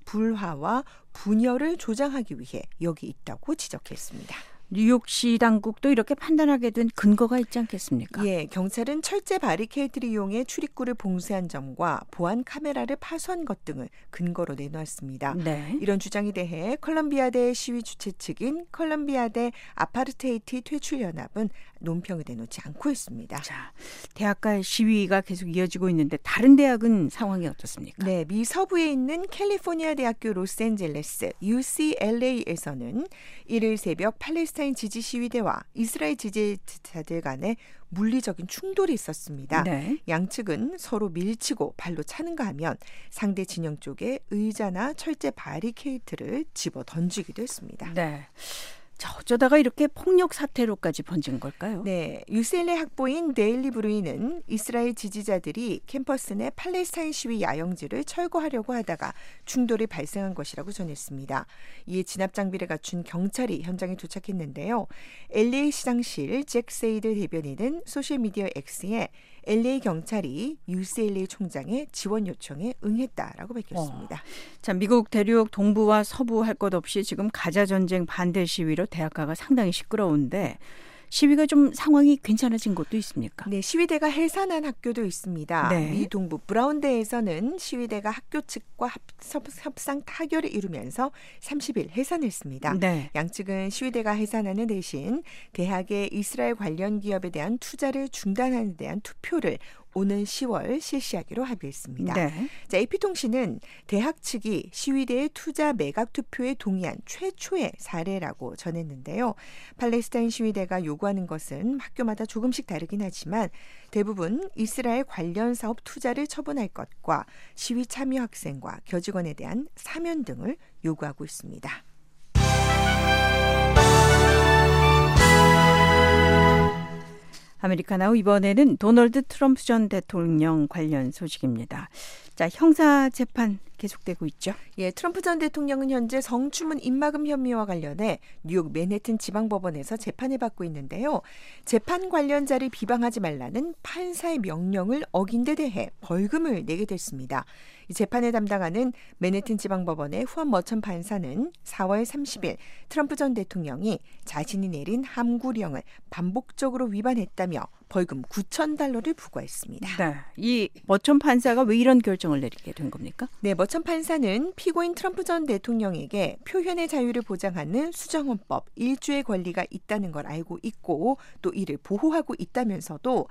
불화와 분열을 조장하기 위해 여기 있다고 지적했습니다. 뉴욕시 당국도 이렇게 판단하게 된 근거가 있지 않겠습니까? 예, 경찰은 철제 바리케이트를 이용해 출입구를 봉쇄한 점과 보안 카메라를 파손한 것 등을 근거로 내놓았습니다. 네. 이런 주장에 대해 콜롬비아대 시위 주최 측인 콜롬비아대 아파르테이트 퇴출연합은 논평을 내놓지 않고 있습니다. 자, 대학가의 시위가 계속 이어지고 있는데 다른 대학은 상황이 어떻습니까? 네, 미 서부에 있는 캘리포니아 대학교 로스앤젤레스 UCLA에서는 1일 새벽 팔레스타인 지지 시위대와 이스라엘 지지자들 간에 물리적인 충돌이 있었습니다. 네. 양측은 서로 밀치고 발로 차는가 하면 상대 진영 쪽에 의자나 철제 바리케이트를 집어 던지기도 했습니다. 네. 자, 어쩌다가 이렇게 폭력 사태로까지 번진 걸까요? 네, UCLA 학보인 데일리 브루이는 이스라엘 지지자들이 캠퍼스 내 팔레스타인 시위 야영지를 철거하려고 하다가 충돌이 발생한 것이라고 전했습니다. 이에 진압 장비를 갖춘 경찰이 현장에 도착했는데요. LA 시장실 잭 세이드 대변인은 소셜미디어 X에 LA 경찰이 UCLA 총장의 지원 요청에 응했다라고 밝혔습니다. 자, 미국 대륙 동부와 서부 할 것 없이 지금 가자 전쟁 반대 시위로 대학가가 상당히 시끄러운데 시위가 좀 상황이 괜찮아진 곳도 있습니까? 네, 시위대가 해산한 학교도 있습니다. 네. 미 동부 브라운대에서는 시위대가 학교 측과 협상 타결을 이루면서 30일 해산했습니다. 네. 양측은 시위대가 해산하는 대신 대학의 이스라엘 관련 기업에 대한 투자를 중단하는 데 대한 투표를 오는 10월 실시하기로 합의했습니다. 네. 자, AP통신은 대학 측이 시위대의 투자 매각 투표에 동의한 최초의 사례라고 전했는데요. 팔레스타인 시위대가 요구하는 것은 학교마다 조금씩 다르긴 하지만 대부분 이스라엘 관련 사업 투자를 처분할 것과 시위 참여 학생과 교직원에 대한 사면 등을 요구하고 있습니다. 아메리카나우 이번에는 도널드 트럼프 전 대통령 관련 소식입니다. 자, 형사 재판 계속되고 있죠. 예, 트럼프 전 대통령은 현재 성추문 입막음 혐의와 관련해 뉴욕 맨해튼 지방법원에서 재판을 받고 있는데요. 재판 관련자를 비방하지 말라는 판사의 명령을 어긴 데 대해 벌금을 내게 됐습니다. 이 재판을 담당하는 맨해튼 지방법원의 후안 머천 판사는 4월 30일 트럼프 전 대통령이 자신이 내린 함구령을 반복적으로 위반했다며 벌금 $9,000를 부과했습니다. 네. 이 머천 판사가 왜 이런 결정을 내리게 된 겁니까? 네, 머천 판사는 피고인 트럼프 전 대통령에게 표현의 자유를 보장하는 수정헌법 1조의 권리가 있다는 걸 알고 있고 또 이를 보호하고 있다면서도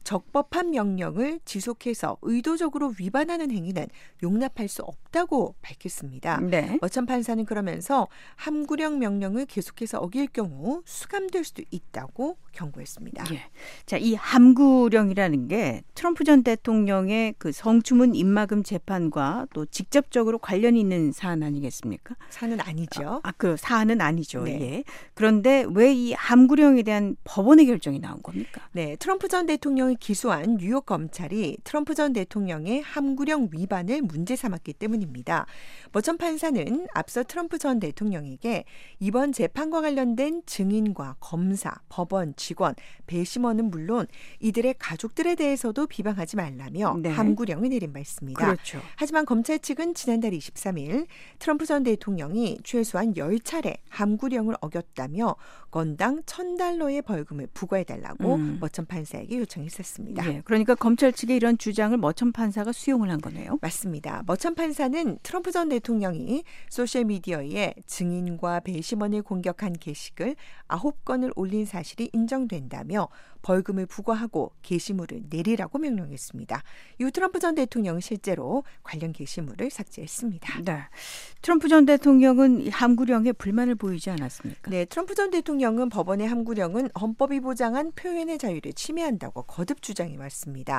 적법한 명령을 지속해서 의도적으로 위반하는 행위는 용납할 수 없다고 밝혔습니다. 네. 머천 판사는 그러면서 함구령 명령을 계속해서 어길 경우 수감될 수도 있다고 경고했습니다. 예. 자, 이 함구령이라는 게 트럼프 전 대통령의 그 성추문 입막음 재판과 또 직접적으로 관련이 있는 사안 아니겠습니까? 사안은 아니죠. 그 사안은 아니죠. 네. 예. 그런데 왜 이 함구령에 대한 법원의 결정이 나온 겁니까? 네, 트럼프 전 대통령이 기소한 뉴욕 검찰이 트럼프 전 대통령의 함구령 위반을 문제 삼았기 때문입니다. 머천 판사는 앞서 트럼프 전 대통령에게 이번 재판과 관련된 증인과 검사, 법원, 직원, 배심원은 물론 이들의 가족들에 대해서도 비방하지 말라며 네. 함구령을 내린 바 있습니다. 그렇죠. 하지만 검찰 측은 지난달 23일 트럼프 전 대통령이 최소한 10차례 함구령을 어겼다며 건당 $1,000의 벌금을 부과해달라고 머천 판사에게 요청했었습니다. 예. 그러니까 검찰 측의 이런 주장을 머천 판사가 수용을 한 거네요. 맞습니다. 머천 판사는 트럼프 전 대통령이 소셜미디어에 증인과 배심원을 공격한 게시글 9건을 올린 사실이 인정된다며 벌금을 부과하고 게시물을 내리라고 명령했습니다. 이후 트럼프 전 대통령은 실제로 관련 게시물을 삭제했습니다. 네. 트럼프 전 대통령은 이 함구령에 불만을 보이지 않았습니까? 네, 트럼프 전 대통령은 법원의 함구령은 헌법이 보장한 표현의 자유를 침해한다고 거듭 주장해 왔습니다.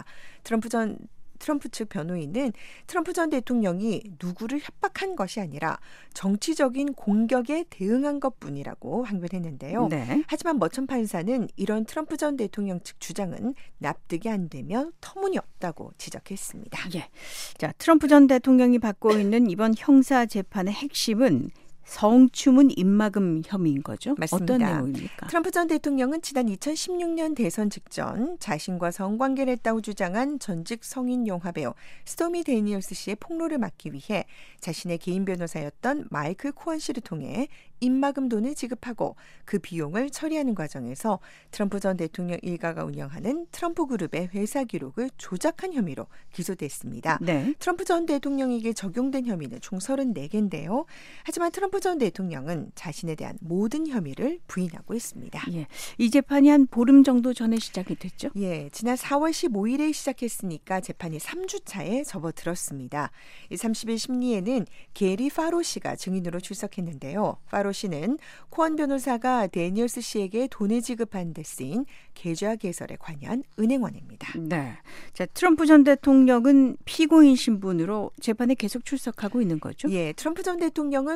트럼프 측 변호인은 트럼프 전 대통령이 누구를 협박한 것이 아니라 정치적인 공격에 대응한 것뿐이라고 항변했는데요. 네. 하지만 머천 판사는 이런 트럼프 전 대통령 측 주장은 납득이 안 되며 터무니없다고 지적했습니다. 예. 자, 트럼프 전 대통령이 받고 있는 이번 형사 재판의 핵심은 성추문 입막음 혐의인 거죠? 맞습니다. 어떤 내용입니까? 트럼프 전 대통령은 지난 2016년 대선 직전 자신과 성관계를 했다고 주장한 전직 성인 영화 배우 스토미 데니얼스 씨의 폭로를 막기 위해 자신의 개인 변호사였던 마이클 코언 씨를 통해 입막음 돈을 지급하고 그 비용을 처리하는 과정에서 트럼프 전 대통령 일가가 운영하는 트럼프 그룹의 회사 기록을 조작한 혐의로 기소됐습니다. 네. 트럼프 전 대통령에게 적용된 혐의는 총 34개인데요. 하지만 트럼프 전 대통령은 자신에 대한 모든 혐의를 부인하고 있습니다. 예. 이 재판이 한 보름 정도 전에 시작이 됐죠? 예, 지난 4월 15일에 시작했으니까 재판이 3주차에 접어들었습니다. 30일 심리에는 게리 파로 씨가 증인으로 출석했는데요. 파로 씨는 코언 변호사가 데니얼스 씨에게 돈을 지급한 데 쓰인 계좌 개설에 관여한 은행원입니다. 네. 자, 트럼프 전 대통령은 피고인 신분으로 재판에 계속 출석하고 있는 거죠? 예, 트럼프 전 대통령은 수요일에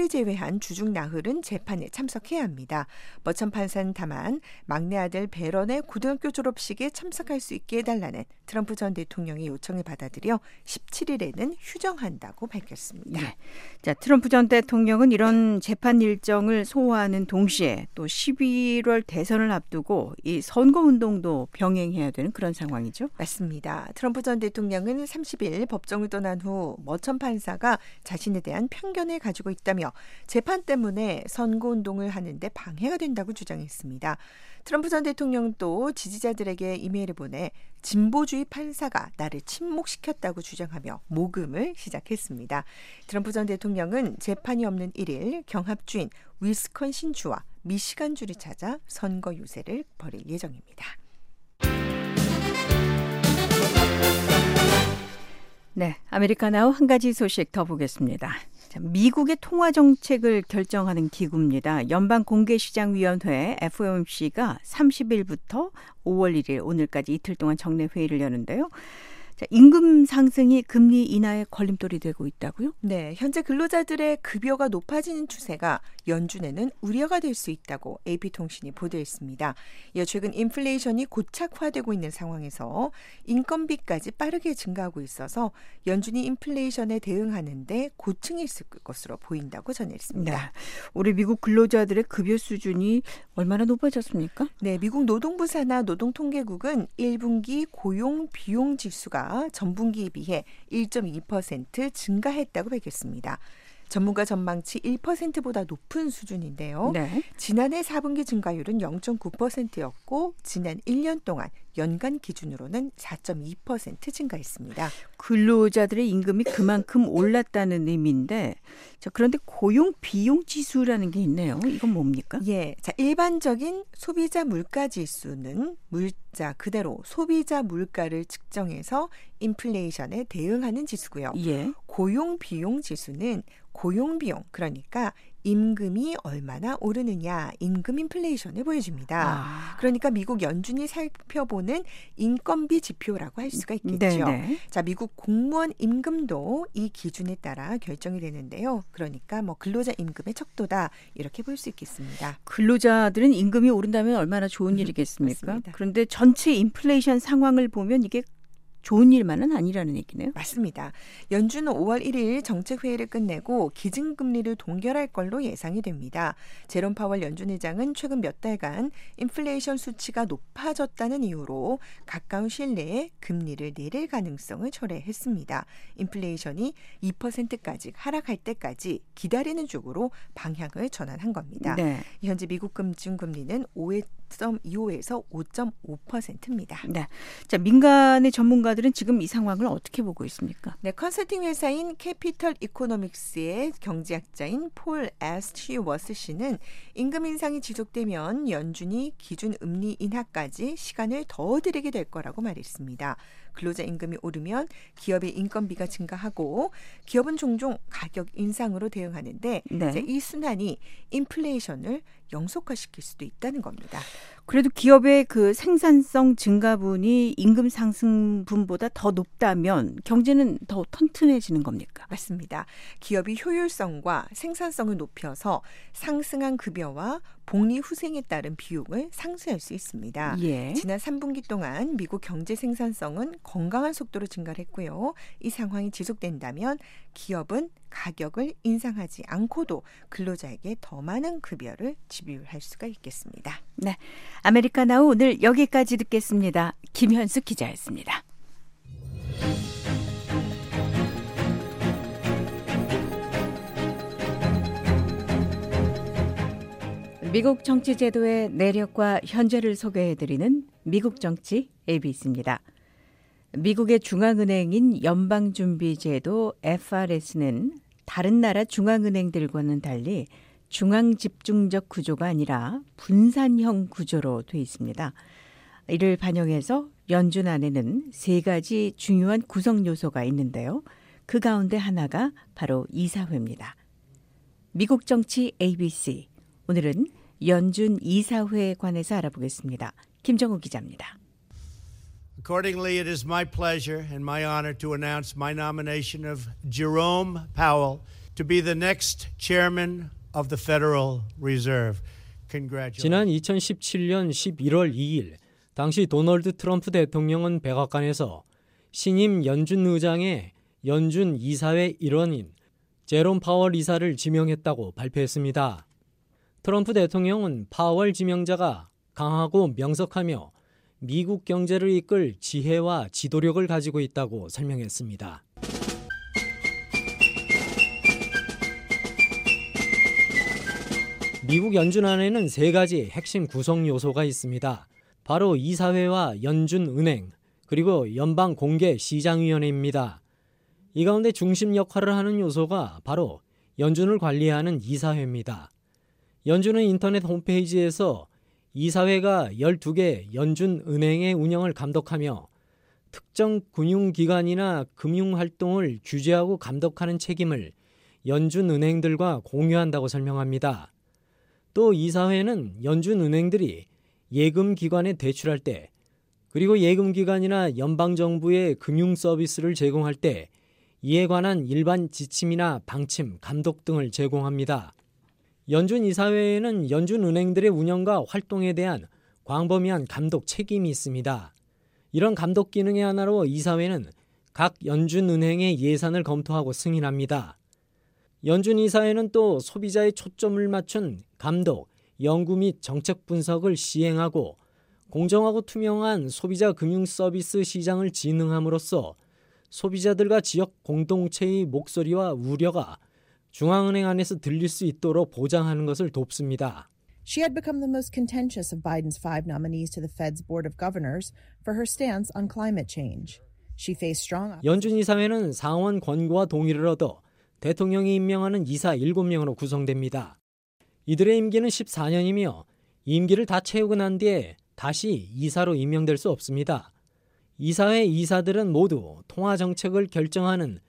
아들을 제외한 주중 나흘은 재판에 참석해야 합니다. 머천 판사는 다만 막내 아들 배런의 고등학교 졸업식에 참석할 수 있게 해달라는 트럼프 전 대통령의 요청을 받아들여 17일에는 휴정한다고 밝혔습니다. 네. 자, 트럼프 전 대통령은 이런 재판 일정을 소화하는 동시에 또 11월 대선을 앞두고 이 선거운동도 병행해야 되는 그런 상황이죠. 맞습니다. 트럼프 전 대통령은 30일 법정을 떠난 후 머천 판사가 자신에 대한 편견을 가지고 있다며 재판 때문에 선거운동을 하는데 방해가 된다고 주장했습니다. 트럼프 전 대통령도 지지자들에게 이메일을 보내 진보주의 판사가 나를 침묵시켰다고 주장하며 모금을 시작했습니다. 트럼프 전 대통령은 재판이 없는 1일 경합주인 위스콘신주와 미시간주를 찾아 선거 유세를 벌일 예정입니다. 네, 아메리카나우 한 가지 소식 더 보겠습니다. 자, 미국의 통화 정책을 결정하는 기구입니다. 연방공개시장위원회 FOMC가 30일부터 5월 1일 오늘까지 이틀 동안 정례 회의를 여는데요. 자, 임금 상승이 금리 인하에 걸림돌이 되고 있다고요? 네, 현재 근로자들의 급여가 높아지는 추세가 연준에는 우려가 될 수 있다고 AP통신이 보도했습니다. 이어 최근 인플레이션이 고착화되고 있는 상황에서 인건비까지 빠르게 증가하고 있어서 연준이 인플레이션에 대응하는데 고충이 있을 것으로 보인다고 전했습니다. 네, 우리 미국 근로자들의 급여 수준이 얼마나 높아졌습니까? 네, 미국 노동부 산하 노동통계국은 1분기 고용 비용 지수가 전분기에 비해 1.2% 증가했다고 밝혔습니다. 전문가 전망치 1%보다 높은 수준인데요. 네. 지난해 4분기 증가율은 0.9%였고 지난 1년 동안 연간 기준으로는 4.2% 증가했습니다. 근로자들의 임금이 그만큼 올랐다는 의미인데, 자, 그런데 고용 비용 지수라는 게 있네요. 이건 뭡니까? 예, 자, 일반적인 소비자 물가 지수는 물자 그대로 소비자 물가를 측정해서 인플레이션에 대응하는 지수고요. 예. 고용 비용 지수는 고용 비용, 그러니까 임금이 얼마나 오르느냐, 임금 인플레이션을 보여줍니다. 그러니까 미국 연준이 살펴보는 인건비 지표라고 할 수가 있겠죠. 네네. 자, 미국 공무원 임금도 이 기준에 따라 결정이 되는데요. 그러니까 뭐 근로자 임금의 척도다 이렇게 볼 수 있겠습니다. 근로자들은 임금이 오른다면 얼마나 좋은 일이겠습니까? 맞습니다. 그런데 전체 인플레이션 상황을 보면 이게 좋은 일만은 아니라는 얘기네요. 맞습니다. 연준은 5월 1일 정책회의를 끝내고 기준금리를 동결할 걸로 예상이 됩니다. 제롬 파월 연준 의장은 최근 몇 달간 인플레이션 수치가 높아졌다는 이유로 가까운 시일 내에 금리를 내릴 가능성을 철회했습니다. 인플레이션이 2%까지 하락할 때까지 기다리는 쪽으로 방향을 전환한 겁니다. 네. 현재 미국 기준금리는 5.25에서 5.5%입니다. 네. 자, 민간의 전문가들은 지금 이 상황을 어떻게 보고 있습니까? 네, 컨설팅 회사인 캐피털 이코노믹스의 경제학자인 폴 에스치워스 씨는 임금 인상이 지속되면 연준이 기준 금리 인하까지 시간을 더 들이게 될 거라고 말했습니다. 근로자 임금이 오르면 기업의 인건비가 증가하고 기업은 종종 가격 인상으로 대응하는데 네. 이제 이 순환이 인플레이션을 영속화시킬 수도 있다는 겁니다. 그래도 기업의 그 생산성 증가분이 임금 상승분보다 더 높다면 경제는 더 튼튼해지는 겁니까? 맞습니다. 기업이 효율성과 생산성을 높여서 상승한 급여와 복리 후생에 따른 비용을 상쇄할 수 있습니다. 예. 지난 3분기 동안 미국 경제 생산성은 건강한 속도로 증가를 했고요. 이 상황이 지속된다면 기업은 가격을 인상하지 않고도 근로자에게 더 많은 급여를 지불할 수가 있겠습니다. 네, 아메리카나우 오늘 여기까지 듣겠습니다. 김현숙 기자였습니다. 미국 정치 제도의 내력과 현재를 소개해드리는 미국 정치 ABC입니다. 미국의 중앙은행인 연방준비제도 FRS는 다른 나라 중앙은행들과는 달리 중앙집중적 구조가 아니라 분산형 구조로 되어 있습니다. 이를 반영해서 연준 안에는 세 가지 중요한 구성 요소가 있는데요. 그 가운데 하나가 바로 이사회입니다. 미국 정치 ABC, 오늘은 연준 이사회에 관해서 알아보겠습니다. 김정우 기자입니다. Accordingly, it is my pleasure and my honor to announce my nomination of Jerome Powell to be the next chairman of the Federal Reserve. Congratulations. 지난 2017년 11월 2일 당시 도널드 트럼프 대통령은 백악관에서 신임 연준 의장의 연준 이사회 일원인 제롬 파월 이사를 지명했다고 발표했습니다. 트럼프 대통령은 파월 지명자가 강하고 명석하며 미국 경제를 이끌 지혜와 지도력을 가지고 있다고 설명했습니다. 미국 연준 안에는 세 가지 핵심 구성 요소가 있습니다. 바로 이사회와 연준은행, 그리고 연방공개시장위원회입니다. 이 가운데 중심 역할을 하는 요소가 바로 연준을 관리하는 이사회입니다. 연준은 인터넷 홈페이지에서 이사회가 12개 연준은행의 운영을 감독하며 특정 금융기관이나 금융활동을 규제하고 감독하는 책임을 연준은행들과 공유한다고 설명합니다. 또 이사회는 연준은행들이 예금기관에 대출할 때, 그리고 예금기관이나 연방정부의 금융서비스를 제공할 때 이에 관한 일반 지침이나 방침, 감독 등을 제공합니다. 연준이사회에는 연준은행들의 운영과 활동에 대한 광범위한 감독 책임이 있습니다. 이런 감독 기능의 하나로 이사회는 각 연준은행의 예산을 검토하고 승인합니다. 연준이사회는 또 소비자의 초점을 맞춘 감독, 연구 및 정책 분석을 시행하고 공정하고 투명한 소비자 금융 서비스 시장을 진흥함으로써 소비자들과 지역 공동체의 목소리와 우려가 중앙은행 안에서 들릴 수 있도록 보장하는 것을 돕습니다. She had become the most contentious of Biden's 5 nominees to the Fed's Board of Governors for her stance on climate change. She faced strong 연준이사회는 상원 권고와 동의를 얻어 대통령이 임명하는 이사 7명으로 구성됩니다. 이들의 임기는 14년이며 임기를 다 채우고 난 뒤에 다시 이사로 임명될 수 없습니다. 이사회 이사들은 모두 통화정책을 결정하는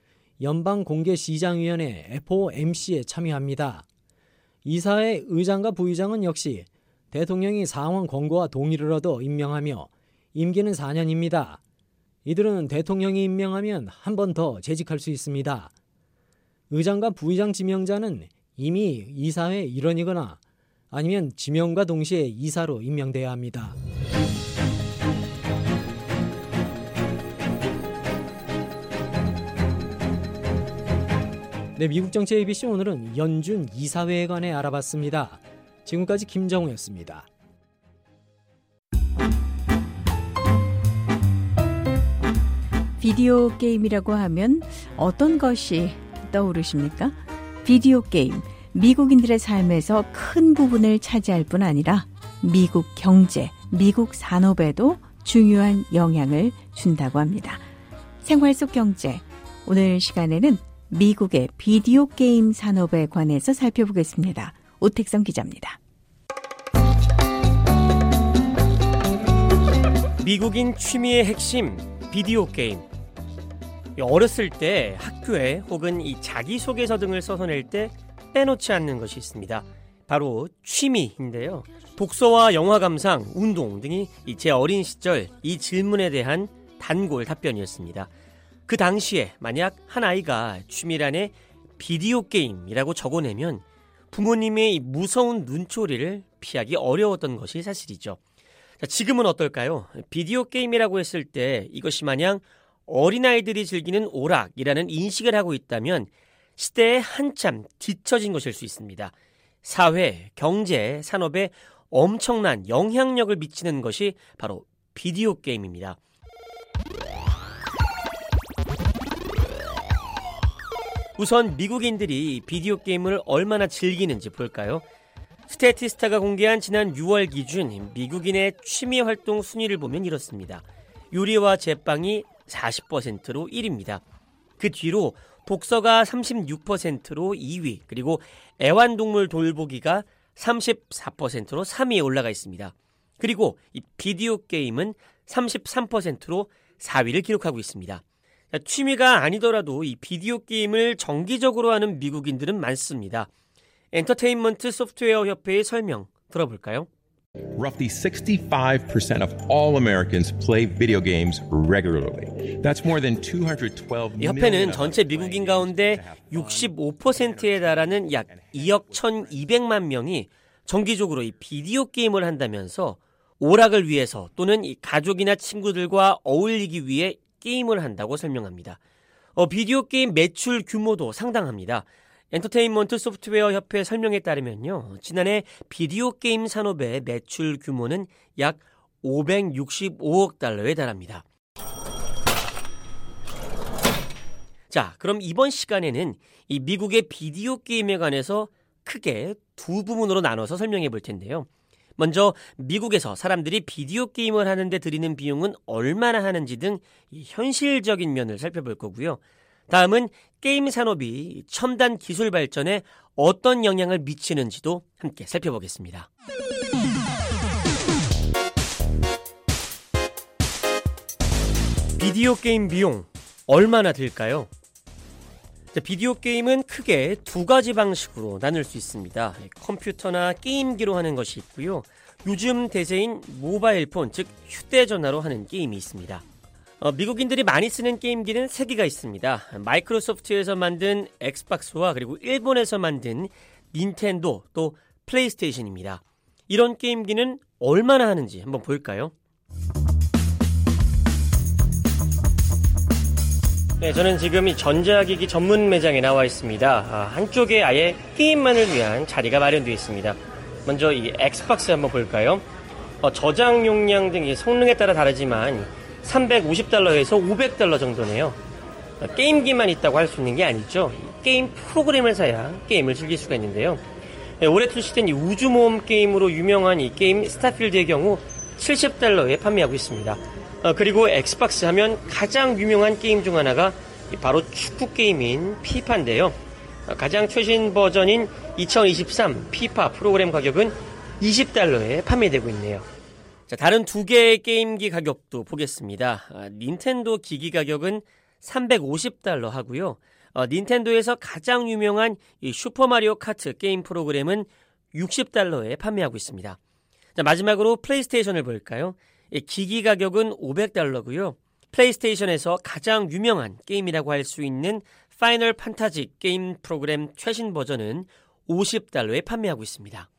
연방공개시장위원회 FOMC에 참여합니다. 이사회 의장과 부의장은 역시 대통령이 상원 권고와 동의를 얻어 임명하며 임기는 4년입니다. 이들은 대통령이 임명하면 한 번 더 재직할 수 있습니다. 의장과 부의장 지명자는 이미 이사회 일원이거나 아니면 지명과 동시에 이사로 임명돼야 합니다. 네, 미국 정치 ABC 오늘은 연준 이사회에 관해 알아봤습니다. 지금까지 김정우였습니다. 비디오 게임이라고 하면 어떤 것이 떠오르십니까? 비디오 게임, 미국인들의 삶에서 큰 부분을 차지할 뿐 아니라 미국 경제, 미국 산업에도 중요한 영향을 준다고 합니다. 생활 속 경제, 오늘 시간에는 미국의 비디오 게임 산업에 관해서 살펴보겠습니다. 오택성 기자입니다. 미국인 취미의 핵심, 비디오 게임. 어렸을 때 학교에 혹은 이 자기소개서 등을 써서 낼 때 빼놓지 않는 것이 있습니다. 바로 취미인데요. 독서와 영화 감상, 운동 등이 제 어린 시절 이 질문에 대한 단골 답변이었습니다. 그 당시에 만약 한 아이가 취미란에 비디오 게임이라고 적어내면 부모님의 이 무서운 눈초리를 피하기 어려웠던 것이 사실이죠. 자, 지금은 어떨까요? 비디오 게임이라고 했을 때 이것이 마냥 어린아이들이 즐기는 오락이라는 인식을 하고 있다면 시대에 한참 뒤처진 것일 수 있습니다. 사회, 경제, 산업에 엄청난 영향력을 미치는 것이 바로 비디오 게임입니다. 우선 미국인들이 비디오 게임을 얼마나 즐기는지 볼까요? 스태티스타가 공개한 지난 6월 기준 미국인의 취미 활동 순위를 보면 이렇습니다. 요리와 제빵이 40%로 1위입니다. 그 뒤로 독서가 36%로 2위, 그리고 애완동물 돌보기가 34%로 3위에 올라가 있습니다. 그리고 이 비디오 게임은 33%로 4위를 기록하고 있습니다. 취미가 아니더라도 이 비디오 게임을 정기적으로 하는 미국인들은 많습니다. 엔터테인먼트 소프트웨어 협회의 설명 들어볼까요? Roughly 65% of all Americans play video games regularly. That's more than 212 million. 협회는 전체 미국인 가운데 65%에 달하는 약 2억 1,200만 명이 정기적으로 이 비디오 게임을 한다면서 오락을 위해서 또는 이 가족이나 친구들과 어울리기 위해 게임을 한다고 설명합니다. 비디오 게임 매출 규모도 상당합니다. 엔터테인먼트 소프트웨어 협회 설명에 따르면요, 지난해 비디오 게임 산업의 매출 규모는 약 565억 달러에 달합니다. 자, 그럼 이번 시간에는 이 미국의 비디오 게임에 관해서 크게 두 부분으로 나눠서 설명해 볼 텐데요. 먼저 미국에서 사람들이 비디오 게임을 하는데 들이는 비용은 얼마나 하는지 등 이 현실적인 면을 살펴볼 거고요. 다음은 게임 산업이 첨단 기술 발전에 어떤 영향을 미치는지도 함께 살펴보겠습니다. 비디오 게임 비용 얼마나 들까요? 비디오 게임은 크게 두 가지 방식으로 나눌 수 있습니다. 컴퓨터나 게임기로 하는 것이 있고요. 요즘 대세인 모바일폰, 즉 휴대전화로 하는 게임이 있습니다. 미국인들이 많이 쓰는 게임기는 3개가 있습니다. 마이크로소프트에서 만든 엑스박스와 그리고 일본에서 만든 닌텐도 또 플레이스테이션입니다. 이런 게임기는 얼마나 하는지 한번 볼까요? 네, 저는 지금 이 전자기기 전문 매장에 나와 있습니다. 한쪽에 아예 게임만을 위한 자리가 마련되어 있습니다. 먼저 이 엑스박스 한번 볼까요? 저장 용량 등의 성능에 따라 다르지만 $350에서 $500 정도네요. 게임기만 있다고 할 수 있는 게 아니죠. 게임 프로그램을 사야 게임을 즐길 수가 있는데요. 올해 출시된 이 우주모험 게임으로 유명한 이 게임 스타필드의 경우 $70에 판매하고 있습니다. 그리고 엑스박스 하면 가장 유명한 게임 중 하나가 바로 축구 게임인 피파인데요. 가장 최신 버전인 2023 피파 프로그램 가격은 $20에 판매되고 있네요. 자, 다른 두 개의 게임기 가격도 보겠습니다. 닌텐도 기기 가격은 $350 하고요. 닌텐도에서 가장 유명한 이 슈퍼마리오 카트 게임 프로그램은 $60에 판매하고 있습니다. 자, 마지막으로 플레이스테이션을 볼까요? 기기 가격은 $500고요. 플레이스테이션에서 가장 유명한 게임이라고 할 수 있는 파이널 판타지 게임 프로그램 최신 버전은 $50에 판매하고 있습니다.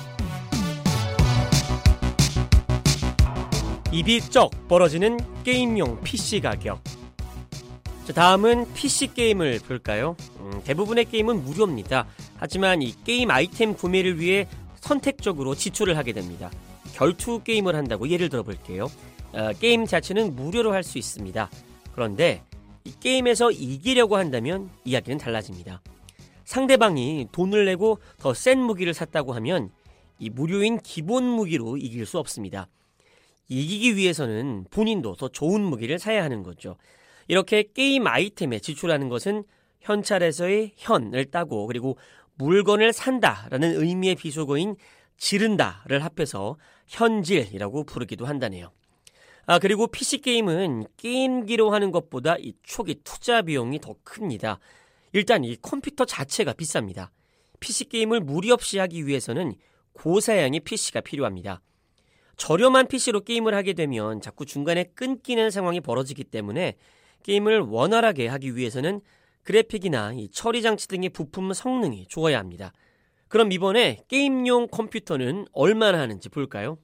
입이 쩍 벌어지는 게임용 PC 가격. 자, 다음은 PC 게임을 볼까요? 대부분의 게임은 무료입니다. 하지만 이 게임 아이템 구매를 위해 선택적으로 지출을 하게 됩니다. 결투 게임을 한다고 예를 들어 볼게요. 게임 자체는 무료로 할 수 있습니다. 그런데 이 게임에서 이기려고 한다면 이야기는 달라집니다. 상대방이 돈을 내고 더 센 무기를 샀다고 하면 이 무료인 기본 무기로 이길 수 없습니다. 이기기 위해서는 본인도 더 좋은 무기를 사야 하는 거죠. 이렇게 게임 아이템에 지출하는 것은 현찰에서의 현을 따고 그리고 물건을 산다라는 의미의 비속어인 지른다를 합해서 현질이라고 부르기도 한다네요. 그리고 PC게임은 게임기로 하는 것보다 이 초기 투자 비용이 더 큽니다. 일단 이 컴퓨터 자체가 비쌉니다. PC게임을 무리 없이 하기 위해서는 고사양의 PC가 필요합니다. 저렴한 PC로 게임을 하게 되면 자꾸 중간에 끊기는 상황이 벌어지기 때문에 게임을 원활하게 하기 위해서는 그래픽이나 이 처리 장치 등의 부품 성능이 좋아야 합니다. 그럼 이번에 게임용 컴퓨터는 얼마나 하는지 볼까요?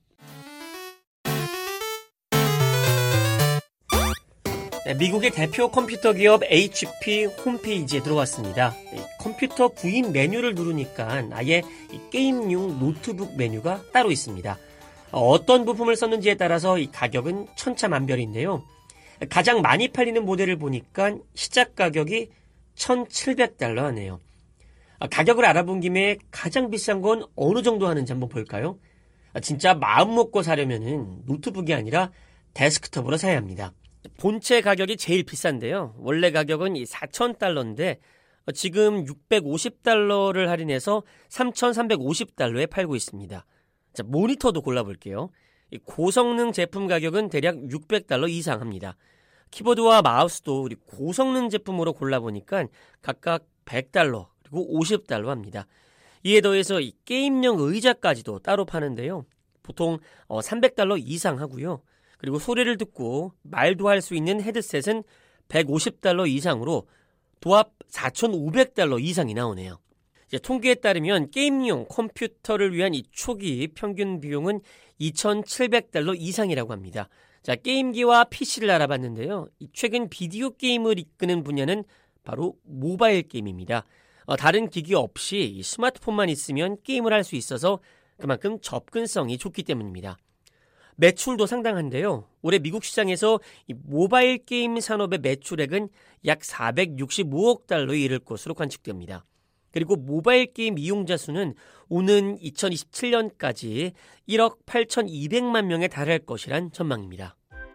네, 미국의 대표 컴퓨터 기업 HP 홈페이지에 들어왔습니다. 컴퓨터 구입 메뉴를 누르니까 아예 게임용 노트북 메뉴가 따로 있습니다. 어떤 부품을 썼는지에 따라서 이 가격은 천차만별인데요. 가장 많이 팔리는 모델을 보니까 시작 가격이 $1,700 하네요. 가격을 알아본 김에 가장 비싼 건 어느 정도 하는지 한번 볼까요? 진짜 마음 먹고 사려면은 노트북이 아니라 데스크톱으로 사야 합니다. 본체 가격이 제일 비싼데요. 원래 가격은 $4,000인데 지금 $650를 할인해서 $3,350에 팔고 있습니다. 자, 모니터도 골라볼게요. 고성능 제품 가격은 대략 $600 이상 합니다. 키보드와 마우스도 우리 고성능 제품으로 골라보니까 각각 $100 그리고 $50 합니다. 이에 더해서 이 게임용 의자까지도 따로 파는데요. 보통 $300 이상 하고요. 그리고 소리를 듣고 말도 할 수 있는 헤드셋은 $150 이상으로 도합 $4,500 이상이 나오네요. 이제 통계에 따르면 게임용 컴퓨터를 위한 이 초기 평균 비용은 $2,700 이상이라고 합니다. 자, 게임기와 PC를 알아봤는데요. 최근 비디오 게임을 이끄는 분야는 바로 모바일 게임입니다. 다른 기기 없이 스마트폰만 있으면 게임을 할 수 있어서 그만큼 접근성이 좋기 때문입니다. 매출도 상당한데요. 올해 미국 시장에서 이 모바일 게임 산업의 매출액은 약 $465억 달러에 이를 것으로 관측됩니다. 그리고 모바일 게임 이용자 수는 오는 2027년까지 1억 8,200만 명에 달할 것이란 전망입니다.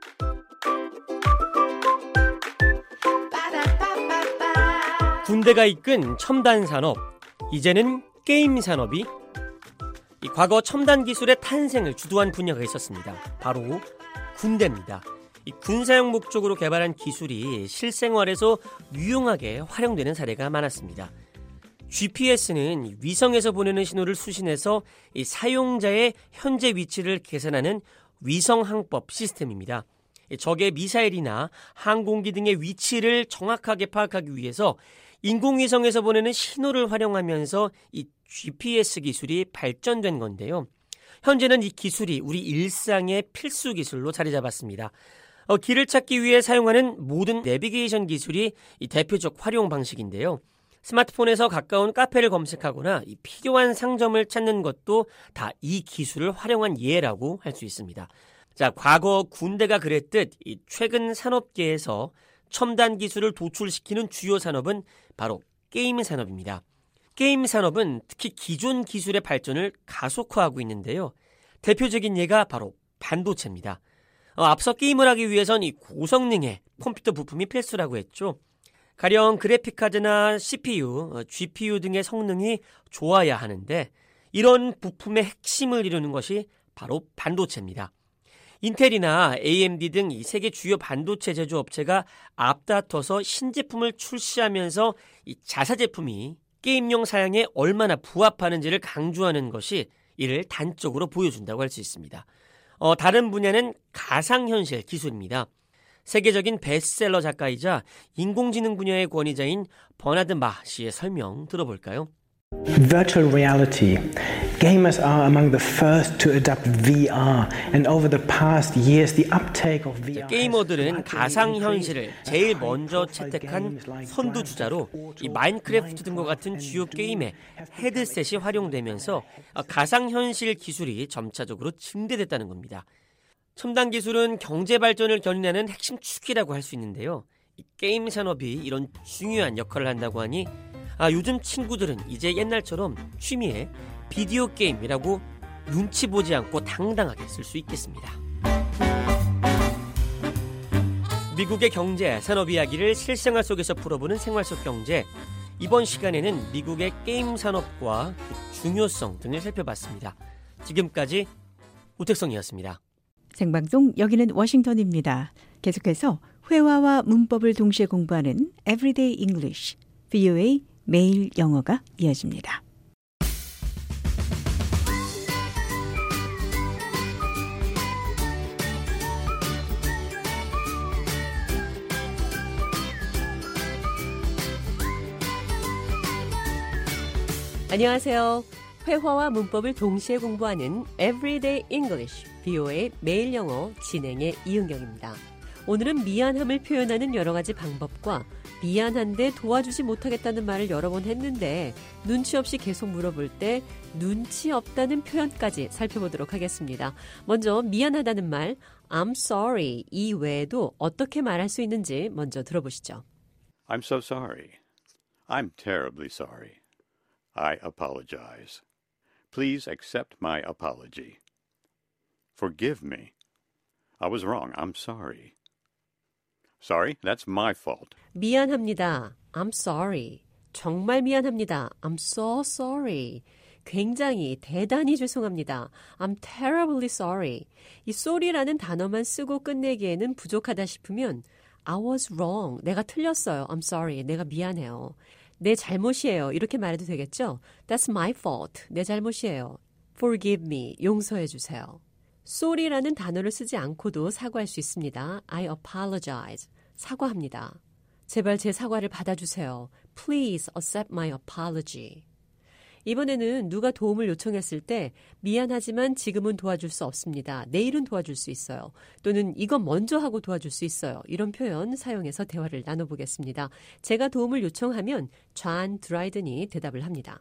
군대가 이끈 첨단 산업, 이제는 게임 산업이 과거 첨단 기술의 탄생을 주도한 분야가 있었습니다. 바로 군대입니다. 군사용 목적으로 개발한 기술이 실생활에서 유용하게 활용되는 사례가 많았습니다. GPS는 위성에서 보내는 신호를 수신해서 사용자의 현재 위치를 계산하는 위성항법 시스템입니다. 적의 미사일이나 항공기 등의 위치를 정확하게 파악하기 위해서 인공위성에서 보내는 신호를 활용하면서 이 GPS 기술이 발전된 건데요. 현재는 이 기술이 우리 일상의 필수 기술로 자리 잡았습니다. 길을 찾기 위해 사용하는 모든 내비게이션 기술이 이 대표적 활용 방식인데요. 스마트폰에서 가까운 카페를 검색하거나 이 필요한 상점을 찾는 것도 다 이 기술을 활용한 예라고 할 수 있습니다. 자, 과거 군대가 그랬듯 이 최근 산업계에서 첨단 기술을 도출시키는 주요 산업은 바로 게임 산업입니다. 게임 산업은 특히 기존 기술의 발전을 가속화하고 있는데요. 대표적인 예가 바로 반도체입니다. 앞서 게임을 하기 위해선 이 고성능의 컴퓨터 부품이 필수라고 했죠. 가령 그래픽카드나 CPU, GPU 등의 성능이 좋아야 하는데 이런 부품의 핵심을 이루는 것이 바로 반도체입니다. 인텔이나 AMD 등 이 세계 주요 반도체 제조업체가 앞다퉈서 신제품을 출시하면서 이 자사 제품이 게임용 사양에 얼마나 부합하는지를 강조하는 것이 이를 단적으로 보여준다고 할 수 있습니다. 다른 분야는 가상현실 기술입니다. 세계적인 베스트셀러 작가이자 인공지능 분야의 권위자인 버나드 마 씨의 설명 들어볼까요? Virtual reality. Gamers are among the first to adopt VR, and over the past years, the uptake of VR. 게이머들은 가상현실을 제일 먼저 채택한 선두주자로 이 마인크래프트 등과 같은 주요 게임에 헤드셋이 활용되면서 가상현실 기술이 점차적으로 증대됐다는 겁니다. 첨단 기술은 경제 발전을 견인하는 핵심 축이라고 할 수 있는데요. 이 게임 산업이 이런 중요한 역할을 한다고 하니 요즘 친구들은 이제 옛날처럼 취미에 비디오 게임이라고 눈치 보지 않고 당당하게 쓸 수 있겠습니다. 미국의 경제, 산업 이야기를 실생활 속에서 풀어보는 생활 속 경제. 이번 시간에는 미국의 게임 산업과 그 중요성 등을 살펴봤습니다. 지금까지 우택성이었습니다. 생방송 여기는 워싱턴입니다. 계속해서 회화와 문법을 동시에 공부하는 Everyday English, VOA 매일 영어가 이어집니다. 안녕하세요. 회화와 문법을 동시에 공부하는 Everyday English, VOA 매일 영어 진행의 이은경입니다. 오늘은 미안함을 표현하는 여러 가지 방법과 미안한데 도와주지 못하겠다는 말을 여러 번 했는데 눈치 없이 계속 물어볼 때 눈치 없다는 표현까지 살펴보도록 하겠습니다. 먼저 미안하다는 말 I'm sorry 이 외에도 어떻게 말할 수 있는지 먼저 들어보시죠. I'm so sorry. I'm terribly sorry. I apologize. Please accept my apology. Forgive me. I was wrong. I'm sorry. Sorry, that's my fault. 미안합니다. I'm sorry. 정말 미안합니다. I'm so sorry. 굉장히 대단히 죄송합니다. I'm terribly sorry. 이 sorry라는 단어만 쓰고 끝내기에는 부족하다 싶으면 I was wrong. 내가 틀렸어요. I'm sorry. 내가 미안해요. 내 잘못이에요. 이렇게 말해도 되겠죠? That's my fault. 내 잘못이에요. Forgive me, 용서해 주세요. sorry라는 단어를 쓰지 않고도 사과할 수 있습니다. I apologize, 사과합니다. 제발 제 사과를 받아주세요. Please accept my apology. 이번에는 누가 도움을 요청했을 때 미안하지만 지금은 도와줄 수 없습니다. 내일은 도와줄 수 있어요. 또는 이건 먼저 하고 도와줄 수 있어요. 이런 표현 사용해서 대화를 나눠보겠습니다. 제가 도움을 요청하면 존 드라이든이 대답을 합니다.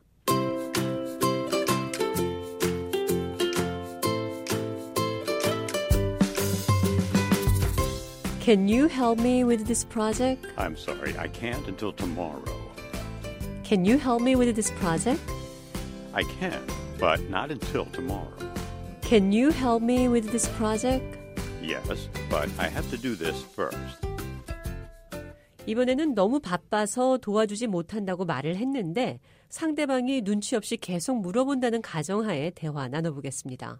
Can you help me with this project? I'm sorry, I can't until tomorrow. Can you help me with this project? I can, but not until tomorrow. Can you help me with this project? Yes, but I have to do this first. 이번에는 너무 바빠서 도와주지 못한다고 말을 했는데 상대방이 눈치 없이 계속 물어본다는 가정하에 대화 나눠보겠습니다.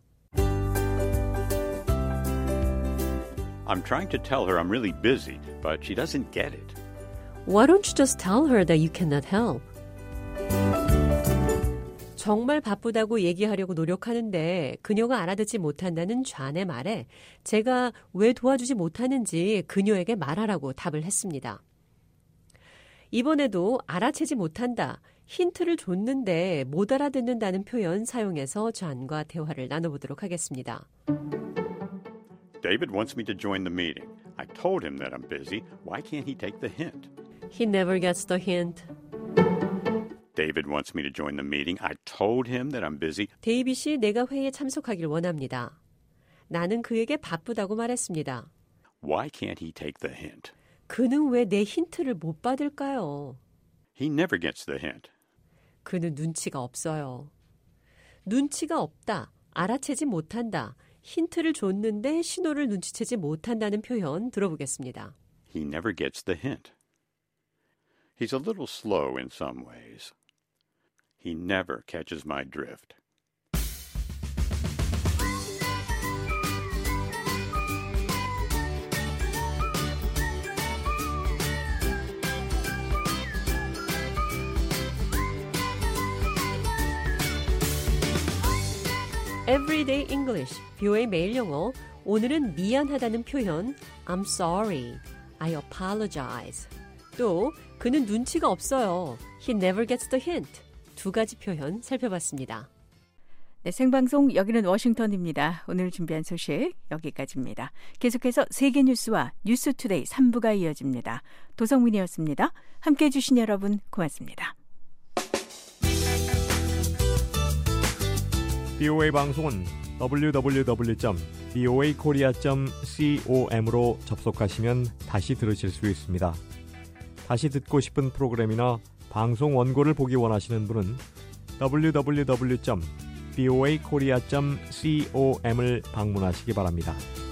I'm trying to tell her I'm really busy, but she doesn't get it. Why don't you just tell her that you cannot help? 정말 바쁘다고 얘기하려고 노력하는데 그녀가 알아듣지 못한다는 존의 말에 제가 왜 도와주지 못하는지 그녀에게 말하라고 답을 했습니다. 이번에도 알아채지 못한다, 힌트를 줬는데 못 알아듣는다는 표현 사용해서 존과 대화를 나눠보도록 하겠습니다. David wants me to join the meeting. I told him that I'm busy. Why can't he take the hint? He never gets the hint. David wants me to join the meeting. I told him that I'm busy. 데이빗이 내가 회의에 참석하길 원합니다. 나는 그에게 바쁘다고 말했습니다. Why can't he take the hint? 그는 왜 내 힌트를 못 받을까요? He never gets the hint. 그는 눈치가 없어요. 눈치가 없다, 알아채지 못한다, 힌트를 줬는데 신호를 눈치채지 못한다는 표현 들어보겠습니다. He never gets the hint. He's a little slow in some ways. He never catches my drift. Everyday English, 뷰의 매일 영어. 오늘은 미안하다는 표현 I'm sorry, I apologize. 또 그는 눈치가 없어요. He never gets the hint. 두 가지 표현 살펴봤습니다. 네, 생방송 여기는 워싱턴입니다. 오늘 준비한 소식 여기까지입니다. 계속해서 세계 뉴스와 뉴스투데이 3부가 이어집니다. 도성민이었습니다. 함께해 주신 여러분 고맙습니다. BOA 방송은 www.boakorea.com으로 접속하시면 다시 들으실 수 있습니다. 다시 듣고 싶은 프로그램이나 방송 원고를 보기 원하시는 분은 www.boakorea.com을 방문하시기 바랍니다.